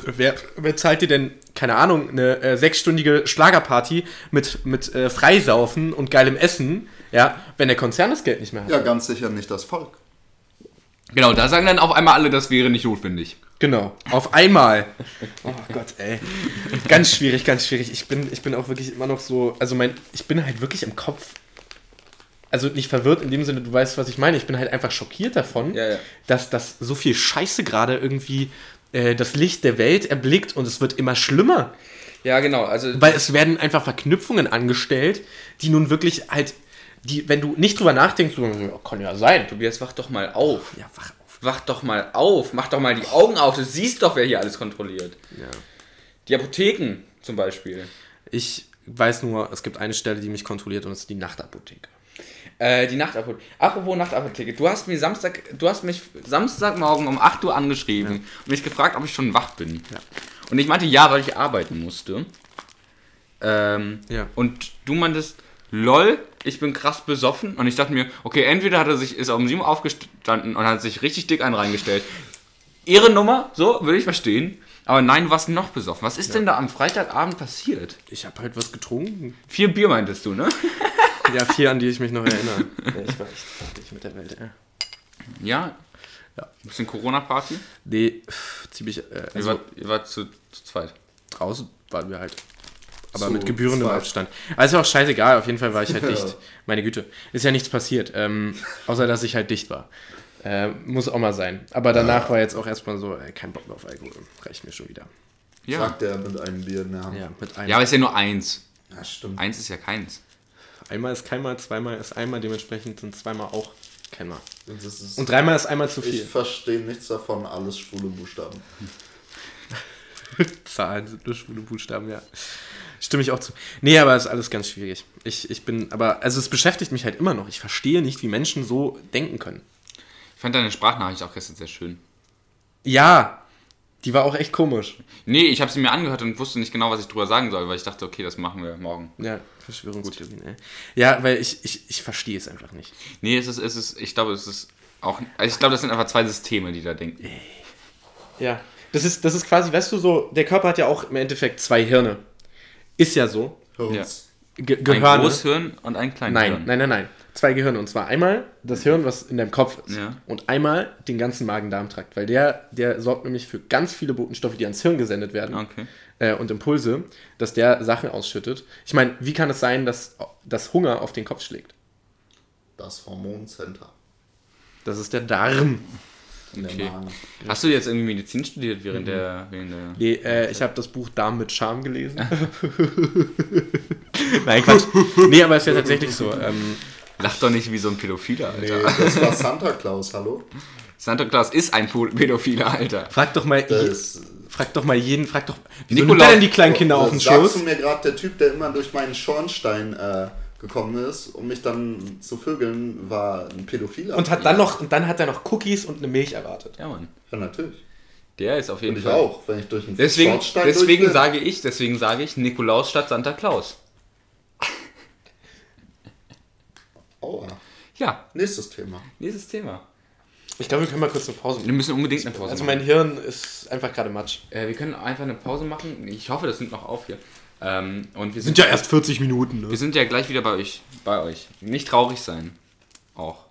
denn, keine Ahnung, eine 6-stündige Schlagerparty mit Freisaufen und geilem Essen, ja, wenn der Konzern das Geld nicht mehr hat? Ja, ganz sicher nicht das Volk. Genau, da sagen dann auf einmal alle, das wäre nicht notwendig. Genau, auf einmal. Oh Gott, ey. Ganz schwierig, ganz schwierig. Ich bin auch wirklich immer noch so, also ich bin halt wirklich im Kopf, also nicht verwirrt in dem Sinne, du weißt, was ich meine. Ich bin halt einfach schockiert davon, dass so viel Scheiße gerade irgendwie das Licht der Welt erblickt und es wird immer schlimmer. Ja, genau. Also weil es werden einfach Verknüpfungen angestellt, die nun wirklich halt, wenn du nicht drüber nachdenkst, kann ja sein. Tobias, wach doch mal auf. Ja, wach auf. Wach doch mal auf, mach doch mal die Augen auf, du siehst doch, wer hier alles kontrolliert. Ja. Die Apotheken zum Beispiel. Ich weiß nur, es gibt eine Stelle, die mich kontrolliert und das ist die Nachtapotheke. Die Nachtapotheke. Apropos Nachtapotheke, du hast mich Samstagmorgen um 8 Uhr angeschrieben und mich gefragt, ob ich schon wach bin. Ja. Und ich meinte, ja, weil ich arbeiten musste. Und du meintest, lol, ich bin krass besoffen. Und ich dachte mir, okay, entweder ist er um 7 Uhr aufgestanden und hat sich richtig dick einen reingestellt. Ihre Nummer, so, würde ich verstehen. Aber nein, du warst noch besoffen. Was ist denn da am Freitagabend passiert? Ich habe halt was getrunken. 4 Bier meintest du, ne? Ja, 4, an die ich mich noch erinnere. Ich war echt fertig mit der Welt, Ja? Ja. Ein bisschen Corona-Party? Nee, ziemlich... ihr wart zu zweit. Draußen waren wir halt. Aber mit gebührendem Abstand. Also auch scheißegal, auf jeden Fall war ich halt dicht. Meine Güte. Ist ja nichts passiert. Außer, dass ich halt dicht war. Muss auch mal sein. Aber danach war jetzt auch erstmal so, kein Bock mehr auf Alkohol. Reicht mir schon wieder. Ja. Sagt er mit einem Bier in der Hand. Ja, mit einem. Ja, aber ist ja nur 1. Ja, stimmt. 1 ist ja keins. Einmal ist keinmal, zweimal ist einmal, dementsprechend sind zweimal auch keinmal. Und 3-mal ist einmal zu viel. Ich verstehe nichts davon, alles schwule Buchstaben. Zahlen sind nur schwule Buchstaben, ja. Stimme ich auch zu. Nee, aber es ist alles ganz schwierig. Also es beschäftigt mich halt immer noch. Ich verstehe nicht, wie Menschen so denken können. Ich fand deine Sprachnachricht auch gestern sehr schön. Ja, die war auch echt komisch. Nee, ich habe sie mir angehört und wusste nicht genau, was ich drüber sagen soll, weil ich dachte, okay, das machen wir morgen. Ja, Verschwörungstheorien, ey. Ja, weil ich verstehe es einfach nicht. Nee, ich glaube, das sind einfach 2 Systeme, die da denken. Ja, das ist quasi, weißt du, so, der Körper hat ja auch im Endeffekt 2 Hirne. Ist ja so. Ja. Gehirne. Ein Großhirn und ein Kleinhirn. Nein. 2 Gehirne. Und zwar einmal das Hirn, was in deinem Kopf ist. Ja. Und einmal den ganzen Magen-Darm-Trakt. Weil der sorgt nämlich für ganz viele Botenstoffe, die ans Hirn gesendet werden. Okay. Und Impulse, dass der Sachen ausschüttet. Ich meine, wie kann es sein, dass Hunger auf den Kopf schlägt? Das Hormoncenter. Das ist der Darm. Okay. Hast du jetzt irgendwie Medizin studiert während der... Nee, ich habe das Buch Darm mit Charme gelesen. Nein, Quatsch. Nee, aber es ist ja tatsächlich so. Lach doch nicht wie so ein Pädophiler, Alter. Nee, das war Santa Claus, hallo? Santa Claus ist ein Pädophiler, Alter. Frag doch mal jeden, wieso Nikolaus, nimmt er denn die kleinen Kinder auf den Schoß? Sagst du mir gerade, der Typ, der immer durch meinen Schornstein gekommen ist, um mich dann zu vögeln, war ein Pädophiler. Und dann hat er noch Cookies und eine Milch erwartet. Ja, Mann. Ja, natürlich. Der ist auf jeden Ich Fall. auch, wenn ich durch den Deswegen Schornstein sage ich Nikolaus statt Santa Claus. Aua. Ja, Nächstes Thema. nächstes Thema. Ich glaube, wir können mal kurz eine Pause Wir machen. müssen unbedingt eine Pause Also machen. mein Hirn ist einfach gerade Matsch. Wir können einfach eine Pause machen. Ich hoffe, das nimmt noch auf hier. Und wir Sind ja erst 40 Minuten, ne? Wir sind ja gleich wieder bei euch. Nicht traurig sein. Auch.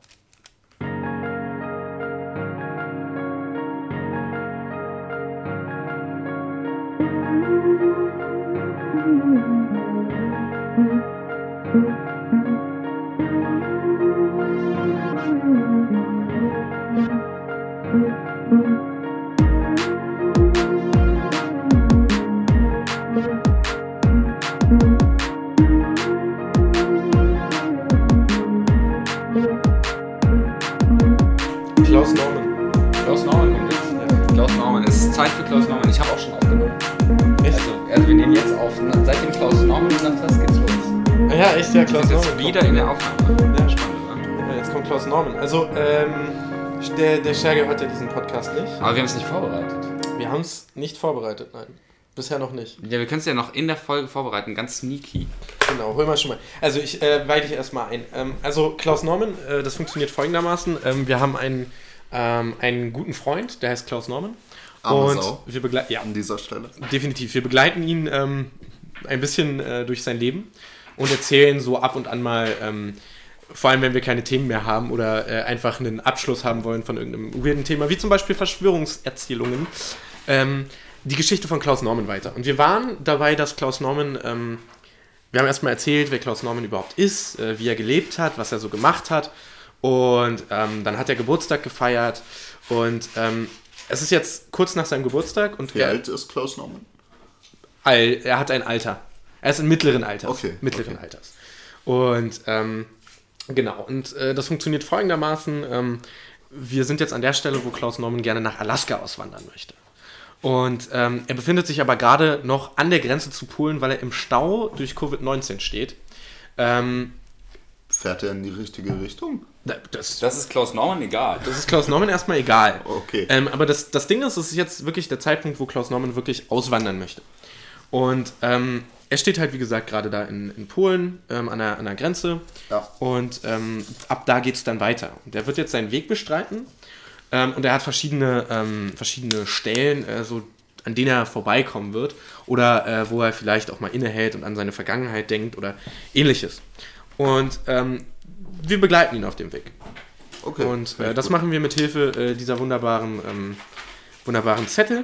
Klaus Norman. Klaus Norman kommt jetzt. Klaus Norman. Es ist Zeit für Klaus Norman. Ich habe auch schon aufgenommen. Echt? Also wir nehmen jetzt auf. Seitdem Klaus Norman gesagt hat, geht's los. Ja, echt, ja, Klaus Wir sind Norman. jetzt wieder in der Aufnahme. Ja. Spannend, oder? Ja, jetzt kommt Klaus Norman. Also, der Scherge hört ja diesen Podcast nicht. Aber wir haben es nicht vorbereitet. Wir haben es nicht vorbereitet, nein. Bisher noch nicht. Ja, wir können es ja noch in der Folge vorbereiten. Ganz sneaky. Genau, hol mal schon mal. Also ich weite dich erstmal ein. Also Klaus Norman, das funktioniert folgendermaßen. Wir haben einen guten Freund, der heißt Klaus Norman. Arme Und Sau. wir begleiten, ja, An dieser Stelle. definitiv. Wir begleiten ihn ein bisschen durch sein Leben und erzählen so ab und an mal, vor allem wenn wir keine Themen mehr haben oder einfach einen Abschluss haben wollen von irgendeinem weirden Thema, wie zum Beispiel Verschwörungserzählungen, die Geschichte von Klaus Norman weiter. Und wir waren dabei, dass Klaus Norman, wir haben erstmal erzählt, wer Klaus Norman überhaupt ist, wie er gelebt hat, was er so gemacht hat. Und dann hat er Geburtstag gefeiert. Und es ist jetzt kurz nach seinem Geburtstag. Und Wie alt ist Klaus Norman? er hat ein Alter. Er ist in mittleren Alters. Okay, Mittleren okay. Alters. Und genau. Und das funktioniert folgendermaßen. Wir sind jetzt an der Stelle, wo Klaus Norman gerne nach Alaska auswandern möchte. Und er befindet sich aber gerade noch an der Grenze zu Polen, weil er im Stau durch Covid-19 steht. Fährt er in die richtige Richtung? Das Das ist Klaus Norman egal. ist Klaus Norman erstmal egal. Okay. Aber das Ding ist, es ist jetzt wirklich der Zeitpunkt, wo Klaus Norman wirklich auswandern möchte. Und er steht halt, wie gesagt, gerade da in Polen an der Grenze. Ja. Und ab da geht es dann weiter. Und er wird jetzt seinen Weg bestreiten. Und er hat verschiedene Stellen, so, an denen er vorbeikommen wird. Oder wo er vielleicht auch mal innehält und an seine Vergangenheit denkt oder ähnliches. Und wir begleiten ihn auf dem Weg. Okay. Und Finde ich das gut. machen wir mit Hilfe dieser wunderbaren Zettel.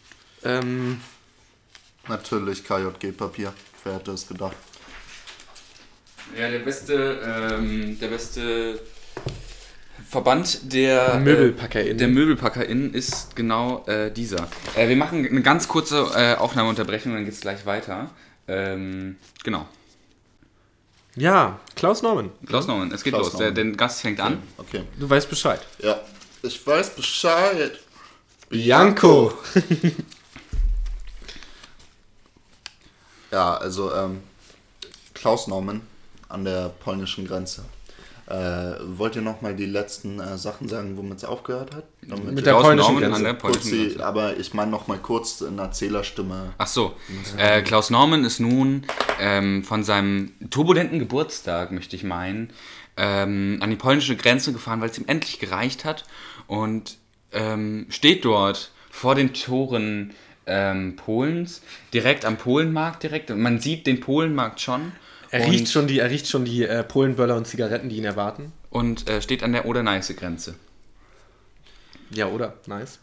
Natürlich KJG-Papier. Wer hätte es gedacht? Ja, der beste Verband der MöbelpackerInnen. Der MöbelpackerInnen ist genau dieser. Wir machen eine ganz kurze Aufnahmeunterbrechung, dann geht's gleich weiter. Genau. Ja, Klaus Norman. Klaus Norman, es geht Klaus los. Norman. Der Gast fängt an. Okay. Du weißt Bescheid. Ja. Ich weiß Bescheid. Bianco. Ja, also Klaus Norman an der polnischen Grenze. Wollt ihr nochmal die letzten Sachen sagen, womit es aufgehört hat? Damit Mit der Klaus polnischen Norman Grenze. an der kurz polnischen Grenze. aber ich meine nochmal kurz in Erzählerstimme. Ach so, Klaus Norman ist nun von seinem turbulenten Geburtstag, möchte ich meinen, an die polnische Grenze gefahren, weil es ihm endlich gereicht hat und steht dort vor den Toren Polens, direkt am Polenmarkt direkt. Und man sieht den Polenmarkt schon. Er riecht schon die Polenböller und Zigaretten, die ihn erwarten. Und steht an der Oder-Neiße-Grenze. Ja, oder? Nice.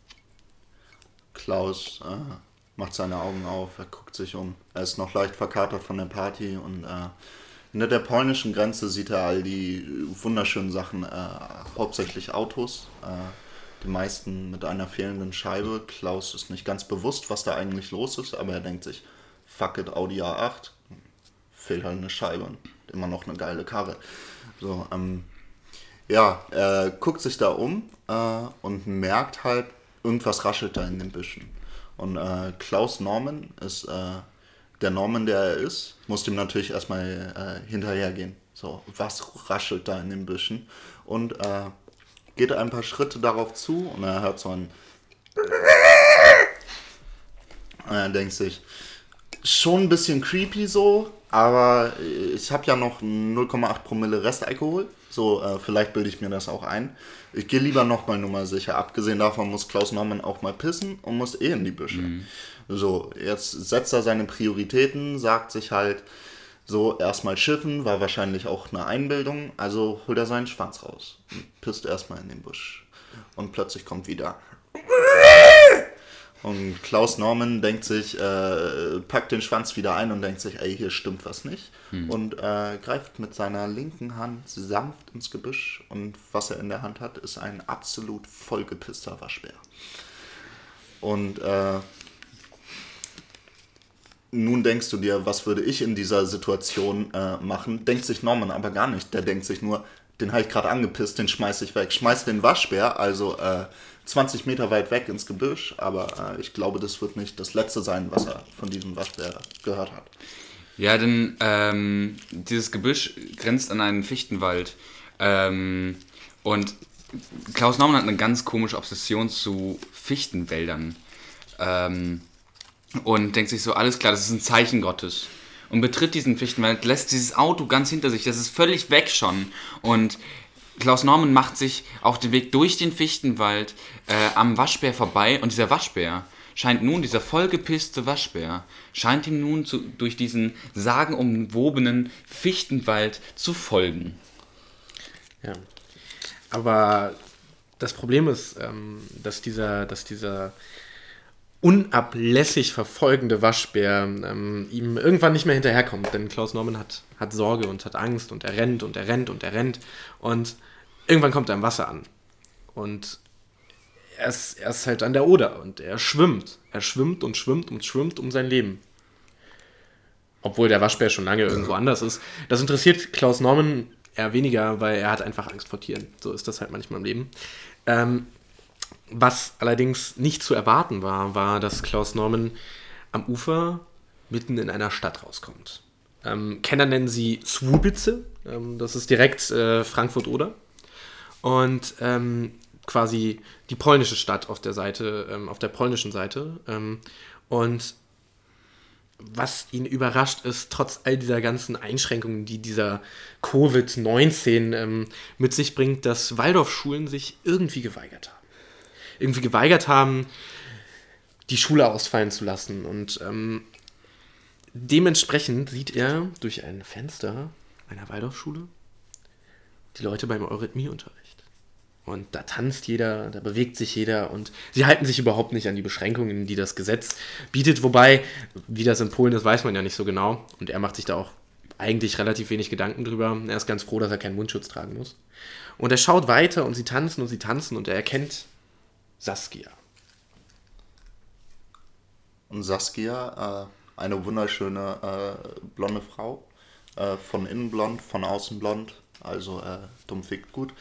Klaus macht seine Augen auf, er guckt sich um. Er ist noch leicht verkatert von der Party und hinter der polnischen Grenze sieht er all die wunderschönen Sachen, hauptsächlich Autos, die meisten mit einer fehlenden Scheibe. Klaus ist nicht ganz bewusst, was da eigentlich los ist, aber er denkt sich, fuck it, Audi A8, fehlt halt eine Scheibe und immer noch eine geile Karre. So, ja, er guckt sich da um und merkt halt, irgendwas raschelt da in den Büschen. Und Klaus Norman ist der Norman, der er ist, muss dem natürlich erstmal hinterhergehen. So, was raschelt da in den Büschen? Und geht ein paar Schritte darauf zu und er hört so ein er denkt sich, schon ein bisschen creepy so, aber ich habe ja noch 0,8 Promille Restalkohol. So, vielleicht bilde ich mir das auch ein. Ich gehe lieber noch mal Nummer sicher. Abgesehen davon muss Klaus Norman auch mal pissen und muss in die Büsche. So, jetzt setzt er seine Prioritäten, sagt sich halt, so erstmal schiffen, war wahrscheinlich auch eine Einbildung, also holt er seinen Schwanz raus und pisst erstmal in den Busch. Und plötzlich kommt wieder. Und Klaus Norman denkt sich, packt den Schwanz wieder ein und denkt sich, ey, hier stimmt was nicht. Und greift mit seiner linken Hand sanft ins Gebüsch. Und was er in der Hand hat, ist ein absolut vollgepisster Waschbär. Und nun denkst du dir, was würde ich in dieser Situation machen? Denkt sich Norman aber gar nicht. Der denkt sich nur, den habe ich gerade angepisst, den schmeiß ich weg. Schmeiß den Waschbär, also 20 Meter weit weg ins Gebüsch. Aber ich glaube, das wird nicht das Letzte sein, was er von diesem Waschbär gehört hat. Ja, denn dieses Gebüsch grenzt an einen Fichtenwald. Und Klaus Norman hat eine ganz komische Obsession zu Fichtenwäldern. Und denkt sich so, alles klar, das ist ein Zeichen Gottes. Und betritt diesen Fichtenwald, lässt dieses Auto ganz hinter sich, das ist völlig weg schon. Und Klaus Norman macht sich auf den Weg durch den Fichtenwald am Waschbär vorbei. Und dieser Waschbär scheint nun, dieser vollgepisste Waschbär, scheint ihm nun durch diesen sagenumwobenen Fichtenwald zu folgen. Ja, aber das Problem ist, dass dieser unablässig verfolgende Waschbär ihm irgendwann nicht mehr hinterherkommt, denn Klaus Norman hat Sorge und hat Angst und er rennt und er rennt und er rennt und irgendwann kommt er im Wasser an und er ist halt an der Oder und er schwimmt und schwimmt und schwimmt um sein Leben. Obwohl der Waschbär schon lange irgendwo anders ist. Das interessiert Klaus Norman eher weniger, weil er hat einfach Angst vor Tieren. So ist das halt manchmal im Leben. Was allerdings nicht zu erwarten war, dass Klaus Norman am Ufer mitten in einer Stadt rauskommt. Kenner nennen sie Słubice, das ist direkt Frankfurt-Oder. Und quasi die polnische Stadt auf der Seite, auf der polnischen Seite. Und was ihn überrascht ist, trotz all dieser ganzen Einschränkungen, die dieser Covid-19 mit sich bringt, dass Waldorfschulen sich irgendwie geweigert haben, die Schule ausfallen zu lassen. Und dementsprechend sieht er durch ein Fenster einer Waldorfschule die Leute beim Eurythmieunterricht. Und da tanzt jeder, da bewegt sich jeder und sie halten sich überhaupt nicht an die Beschränkungen, die das Gesetz bietet. Wobei, wie das in Polen ist, weiß man ja nicht so genau. Und er macht sich da auch eigentlich relativ wenig Gedanken drüber. Er ist ganz froh, dass er keinen Mundschutz tragen muss. Und er schaut weiter und sie tanzen und er erkennt Saskia. Und Saskia, eine wunderschöne blonde Frau, von innen blond, von außen blond, also dumm fickt gut.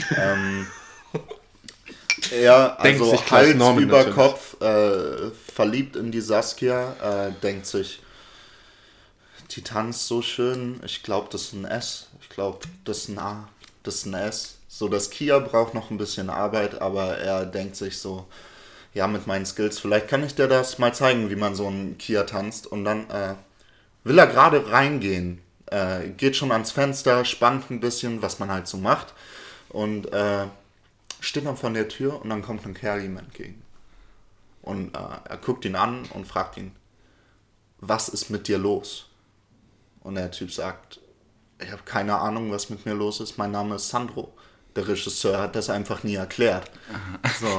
Er, also Hals über Kopf, verliebt in die Saskia, denkt sich, die tanzt so schön, ich glaube, das ist ein S, ich glaube, das ist ein A, das ist ein S. So, das Kia braucht noch ein bisschen Arbeit, aber er denkt sich so, ja, mit meinen Skills, vielleicht kann ich dir das mal zeigen, wie man so ein Kia tanzt. Und dann will er gerade reingehen, geht schon ans Fenster, spannt ein bisschen, was man halt so macht. Und steht dann vor der Tür und dann kommt ein Kerl ihm entgegen. Und er guckt ihn an und fragt ihn, was ist mit dir los? Und der Typ sagt, ich habe keine Ahnung, was mit mir los ist, mein Name ist Sandro. Der Regisseur hat das einfach nie erklärt. So.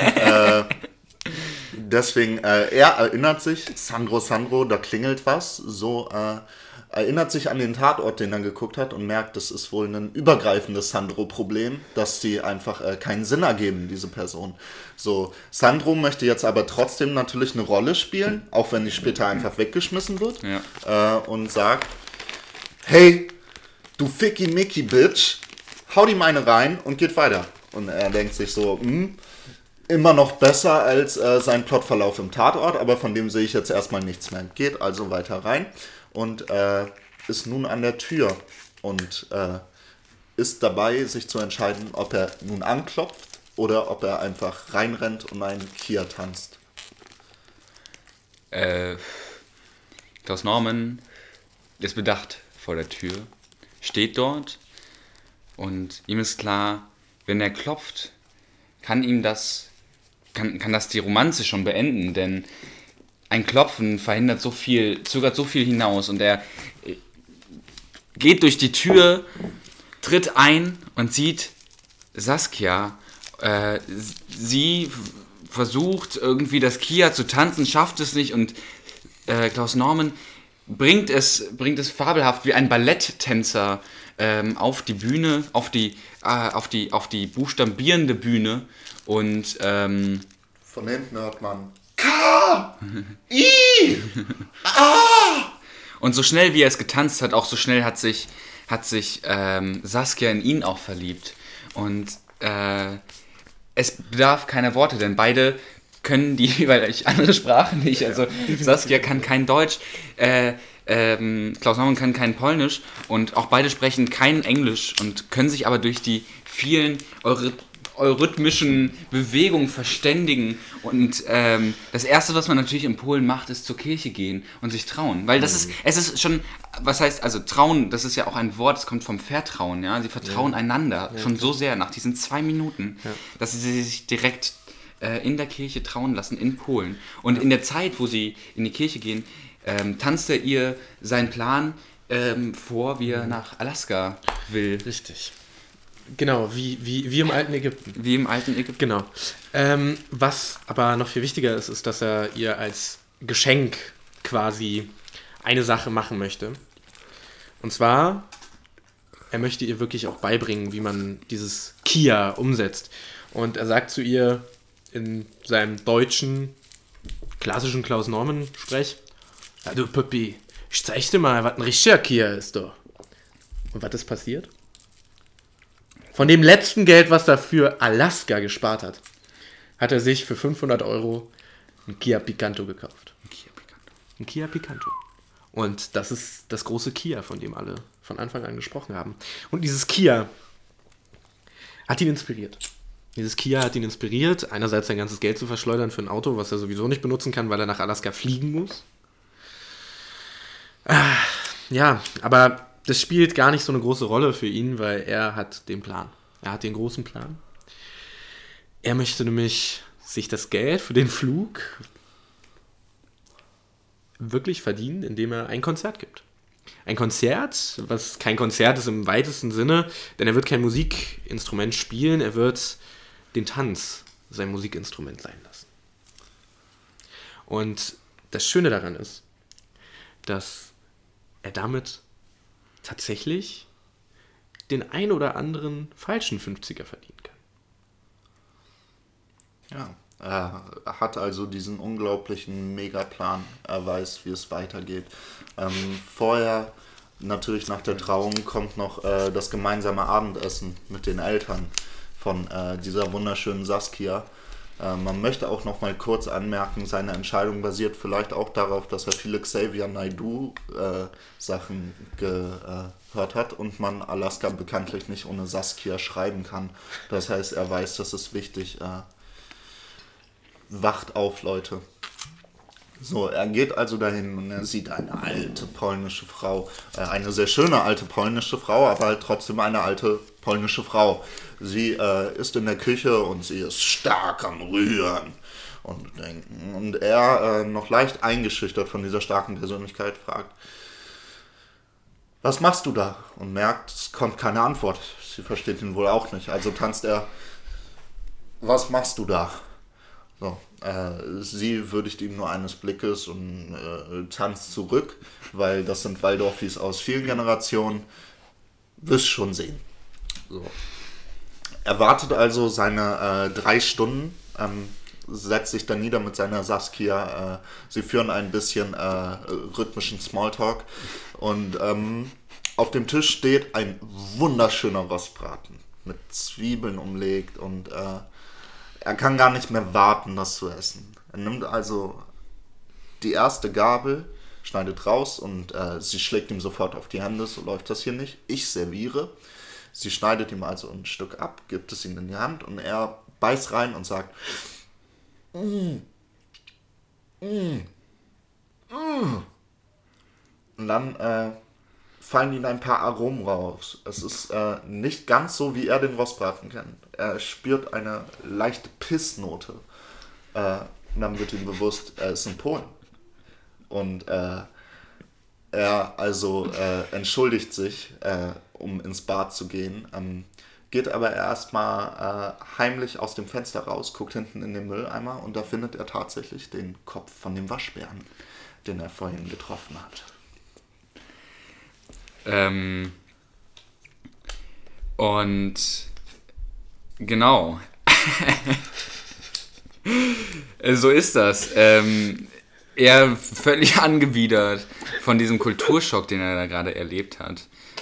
Deswegen, er erinnert sich, Sandro, da klingelt was, so erinnert sich an den Tatort, den er geguckt hat und merkt, das ist wohl ein übergreifendes Sandro-Problem, dass sie einfach keinen Sinn ergeben, diese Person. So, Sandro möchte jetzt aber trotzdem natürlich eine Rolle spielen, auch wenn die später einfach weggeschmissen wird, und sagt, hey, du Ficky-Mickey-Bitch, hau ihm eine rein und geht weiter. Und er denkt sich so, immer noch besser als sein Plotverlauf im Tatort, aber von dem sehe ich jetzt erstmal nichts mehr. Geht also weiter rein und ist nun an der Tür und ist dabei, sich zu entscheiden, ob er nun anklopft oder ob er einfach reinrennt und einen Kia tanzt. Klaus Norman ist bedacht vor der Tür, steht dort und ihm ist klar, wenn er klopft, kann das die Romanze schon beenden, denn ein Klopfen verhindert so viel, zögert so viel hinaus und er geht durch die Tür, tritt ein und sieht Saskia. Sie versucht irgendwie das Kia zu tanzen, schafft es nicht und Klaus Norman bringt es fabelhaft wie ein Balletttänzer auf die Bühne, auf die buchstabierende Bühne und von hinten hört man K! I! A! Und so schnell wie er es getanzt hat, auch so schnell hat sich Saskia in ihn auch verliebt. Und es bedarf keiner Worte, denn beide können weil ich andere Sprachen nicht, also Saskia kann kein Deutsch, Klaus Norman kann kein Polnisch und auch beide sprechen kein Englisch und können sich aber durch die vielen eurythmischen Bewegungen verständigen und das Erste, was man natürlich in Polen macht, ist zur Kirche gehen und sich trauen, weil es ist schon, was heißt, also trauen, das ist ja auch ein Wort, das kommt vom Vertrauen, ja, sie vertrauen einander schon so sehr nach diesen 2 Minuten, dass sie sich direkt in der Kirche trauen lassen in Polen und in der Zeit, wo sie in die Kirche gehen, tanzt er ihr seinen Plan vor, wie er nach Alaska will. Richtig. Genau, wie im alten Ägypten. Wie im alten Ägypten. Genau. Was aber noch viel wichtiger ist, ist, dass er ihr als Geschenk quasi eine Sache machen möchte. Und zwar, er möchte ihr wirklich auch beibringen, wie man dieses Kia umsetzt. Und er sagt zu ihr in seinem deutschen, klassischen Klaus Norman-Sprech, ja, du Püppi, ich zeig dir mal, was ein richtiger Kia ist, du. Und was ist passiert? Von dem letzten Geld, was er für Alaska gespart hat, hat er sich für 500 € ein Kia Picanto gekauft. Ein Kia Picanto. Und das ist das große Kia, von dem alle von Anfang an gesprochen haben. Und dieses Kia hat ihn inspiriert. Einerseits sein ganzes Geld zu verschleudern für ein Auto, was er sowieso nicht benutzen kann, weil er nach Alaska fliegen muss. Ja, aber das spielt gar nicht so eine große Rolle für ihn, weil er hat den Plan. Er hat den großen Plan. Er möchte nämlich sich das Geld für den Flug wirklich verdienen, indem er ein Konzert gibt. Ein Konzert, was kein Konzert ist im weitesten Sinne, denn er wird kein Musikinstrument spielen, er wird den Tanz sein Musikinstrument sein lassen. Und das Schöne daran ist, dass er damit tatsächlich den ein oder anderen falschen 50er verdienen kann. Ja, er hat also diesen unglaublichen Megaplan. Er weiß, wie es weitergeht. Vorher, natürlich nach der Trauung, kommt noch das gemeinsame Abendessen mit den Eltern von dieser wunderschönen Saskia. Man möchte auch noch mal kurz anmerken, seine Entscheidung basiert vielleicht auch darauf, dass er viele Xavier Naidoo Sachen gehört hat und man Alaska bekanntlich nicht ohne Saskia schreiben kann. Das heißt, er weiß, das ist wichtig. Wacht auf, Leute. So, er geht also dahin und er sieht eine alte polnische Frau. Eine sehr schöne alte polnische Frau, aber halt trotzdem eine alte polnische Frau. Sie ist in der Küche und sie ist stark am Rühren und denken. Und er, noch leicht eingeschüchtert von dieser starken Persönlichkeit, fragt, was machst du da? Und merkt, es kommt keine Antwort. Sie versteht ihn wohl auch nicht. Also tanzt er, was machst du da? So, sie würdigt ihm nur eines Blickes und tanzt zurück, weil das sind Waldorfis aus vielen Generationen. Wirst schon sehen. So. Er wartet also seine 3 Stunden, setzt sich dann nieder mit seiner Saskia. Sie führen ein bisschen rhythmischen Smalltalk und auf dem Tisch steht ein wunderschöner Rostbraten mit Zwiebeln umlegt und er kann gar nicht mehr warten, das zu essen. Er nimmt also die erste Gabel, schneidet raus und sie schlägt ihm sofort auf die Hände, so läuft das hier nicht. Ich serviere. Sie schneidet ihm also ein Stück ab, gibt es ihm in die Hand und er beißt rein und sagt, dann fallen ihm ein paar Aromen raus. Es ist nicht ganz so, wie er den Rostbraten kennt. Er spürt eine leichte Pissnote. Und dann wird ihm bewusst, er ist in Polen. Und er also entschuldigt sich, um ins Bad zu gehen, geht aber erstmal heimlich aus dem Fenster raus, guckt hinten in den Mülleimer und da findet er tatsächlich den Kopf von dem Waschbären, den er vorhin getroffen hat. Und genau. So ist das. Er völlig angewidert von diesem Kulturschock, den er da gerade erlebt hat,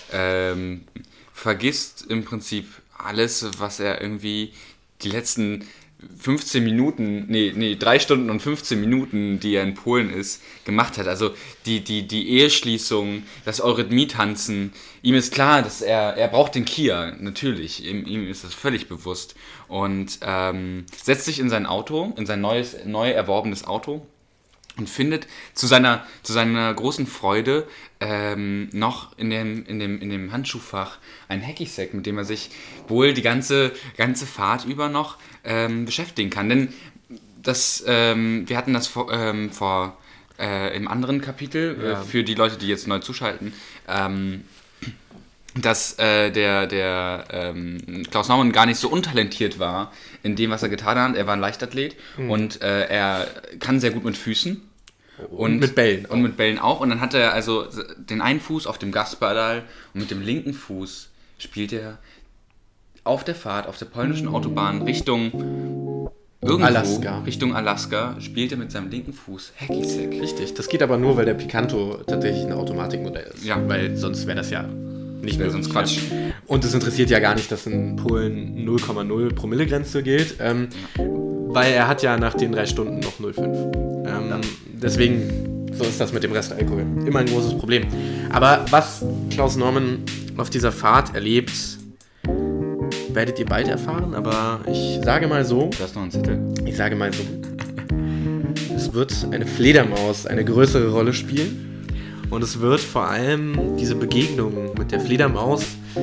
vergisst im Prinzip alles, was er irgendwie die letzten 15 Minuten, 3 Stunden und 15 Minuten, die er in Polen ist, gemacht hat. Also die Eheschließung, das Eurythmie-Tanzen. Ihm ist klar, dass er braucht den Kia, natürlich. Ihm ist das völlig bewusst. Und setzt sich in sein Auto, in sein neu erworbenes Auto und findet zu seiner großen Freude noch in dem Handschuhfach ein Hacky-Sack, mit dem er sich wohl die ganze Fahrt über noch beschäftigen kann. Denn wir hatten das im anderen Kapitel, für die Leute, die jetzt neu zuschalten, dass der Klaus Naumann gar nicht so untalentiert war in dem, was er getan hat. Er war ein Leichtathlet und er kann sehr gut mit Füßen. Und mit Bällen. Und mit Bällen auch. Und dann hat er also den einen Fuß auf dem Gaspedal und mit dem linken Fuß spielt er auf der Fahrt, auf der polnischen Autobahn Richtung Alaska, spielt er mit seinem linken Fuß Hacky-Sack. Richtig, das geht aber nur, weil der Picanto tatsächlich ein Automatikmodell ist. Ja. Weil sonst wäre das ja nicht mehr sonst Quatsch. Und es interessiert ja gar nicht, dass in Polen 0,0 Promille-Grenze gilt, weil er hat ja nach den 3 Stunden noch 0,5. Deswegen, so ist das mit dem Restalkohol. Immer ein großes Problem. Aber was Klaus Norman auf dieser Fahrt erlebt, werdet ihr bald erfahren, aber ich sage mal so. Du hast noch einen Zettel. Ich sage mal so. Es wird eine Fledermaus eine größere Rolle spielen. Und es wird vor allem diese Begegnung mit der Fledermaus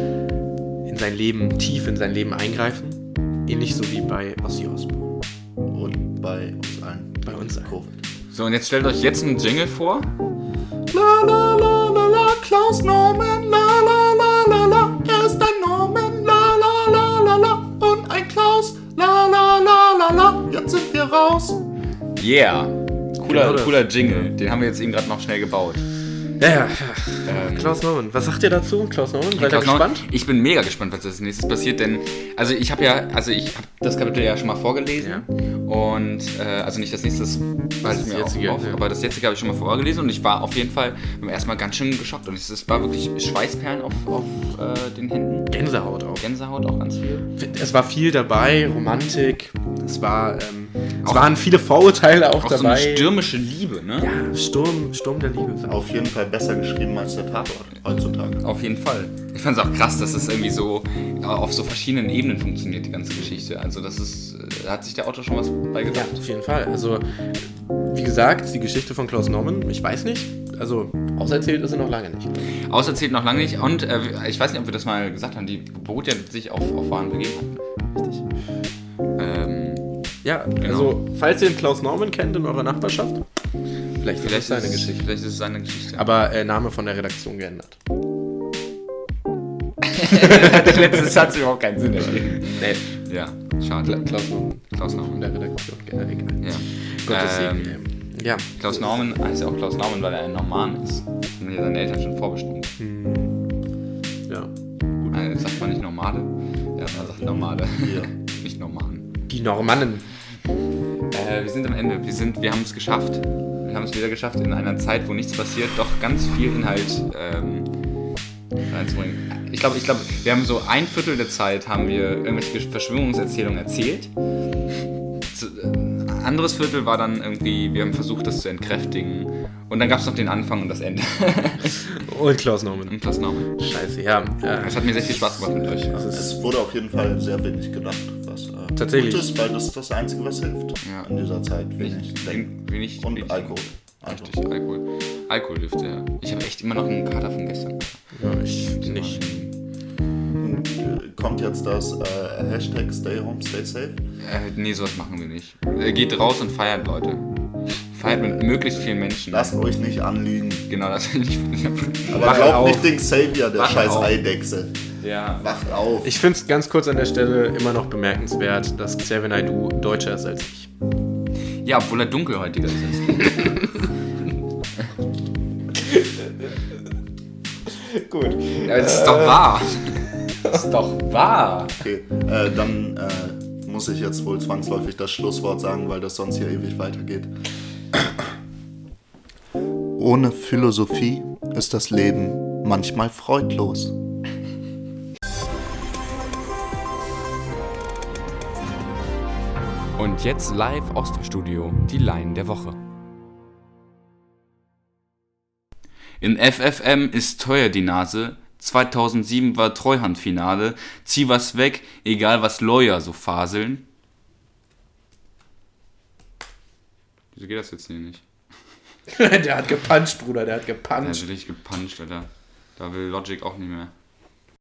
tief in sein Leben eingreifen. Ähnlich so wie bei Ozzy Osbourne. Und bei uns allen. Bei uns allen. Covid. So, und jetzt stellt euch jetzt einen Jingle vor. La la la la la, Klaus Norman, la la la la la, er ist ein Norman, la la la la la, und ein Klaus, la la la la la, jetzt sind wir raus. Yeah, Genau cooler Jingle, den haben wir jetzt eben gerade noch schnell gebaut. Ja. Klaus Norman, was sagt ihr dazu? Klaus Norman, seid ihr gespannt? Ich bin mega gespannt, was als nächstes passiert, denn ich habe das Kapitel ja schon mal vorgelesen und also nicht das nächste, aber das jetzige habe ich schon mal vorgelesen und ich war auf jeden Fall beim ersten Mal ganz schön geschockt und es war wirklich Schweißperlen auf den Händen. Gänsehaut auch Ganz viel. Es war viel dabei, Romantik, es waren viele Vorurteile auch dabei. So eine stürmische Liebe, ne? Ja, Sturm der Liebe. Auf jeden Fall besser geschrieben als der Tatort heutzutage. Auf jeden Fall. Ich fand es auch krass, dass es irgendwie so auf so verschiedenen Ebenen funktioniert, die ganze Geschichte. Also da hat sich der Autor schon was bei gedacht. Ja, auf jeden Fall. Also, wie gesagt, die Geschichte von Klaus Norman, ich weiß nicht, also auserzählt ist sie noch lange nicht. Auserzählt noch lange nicht und ich weiß nicht, ob wir das mal gesagt haben, die beruht ja sich auf wahren Begebenheiten. Richtig. Ja, genau. Also, falls ihr den Klaus Norman kennt in eurer Nachbarschaft, vielleicht ist es seine Geschichte. Vielleicht ist es seine Geschichte. Aber Name von der Redaktion geändert. Der letzte Satz überhaupt keinen Sinn ergeben. Nee. Ja, schade. Klaus Norman. Von der Redaktion, egal. Ja. Gottes Segen. Ja. Klaus Norman heißt ja auch Klaus Norman, weil er ein Norman ist. Das haben ja seine Eltern schon vorbestimmt. Ja. Gut. Sagt man nicht Normale? Ja, man sagt Normale. Ja. Nicht Normanen. Die Normannen. Wir sind am Ende. Wir haben es geschafft. Wir haben es wieder geschafft, in einer Zeit, wo nichts passiert, doch ganz viel Inhalt reinzubringen. Ich glaube, wir haben so 1/4 der Zeit haben wir irgendwelche Verschwörungserzählungen erzählt. Anderes Viertel war dann irgendwie, wir haben versucht, das zu entkräftigen. Und dann gab es noch den Anfang und das Ende. Und Klaus Norman. Scheiße, ja. Es hat mir sehr viel Spaß gemacht mit euch. Es wurde auf jeden Fall sehr wenig gedacht, was tatsächlich gut ist, weil das ist das Einzige, was hilft in dieser Zeit. Wenig und Alkohol. Also. Richtig, Alkohol. Alkohol hilft ja. Ich habe echt immer noch einen Kater von gestern. Ja, ich nicht. Kommt jetzt das Hashtag Stay Home, Stay Safe? Nee, sowas machen wir nicht. Geht raus und feiert, Leute. Feiert mit möglichst vielen Menschen. Lasst euch nicht anlügen. Genau, das will ich nicht. Aber Wacht glaubt auf. nicht den Xavier, der Wacht scheiß auf. Eidechse. Ja. Wacht auf. Ich finde es ganz kurz an der Stelle immer noch bemerkenswert, dass Xavier Naidoo deutscher ist als ich. Ja, obwohl er dunkelhäutiger ist. Gut. Ja, das ist doch wahr. Das ist doch wahr. Okay, dann muss ich jetzt wohl zwangsläufig das Schlusswort sagen, weil das sonst hier ewig weitergeht. Ohne Philosophie ist das Leben manchmal freudlos. Und jetzt live aus dem Studio, die Line der Woche. In FFM ist teuer die Nase, 2007 war Treuhandfinale, zieh was weg, egal was Lawyer so faseln. Wieso geht das jetzt hier nicht? Der hat gepuncht, Bruder, der hat Der gepuncht. hat wirklich gepuncht, Alter. Da will Logic auch nicht mehr.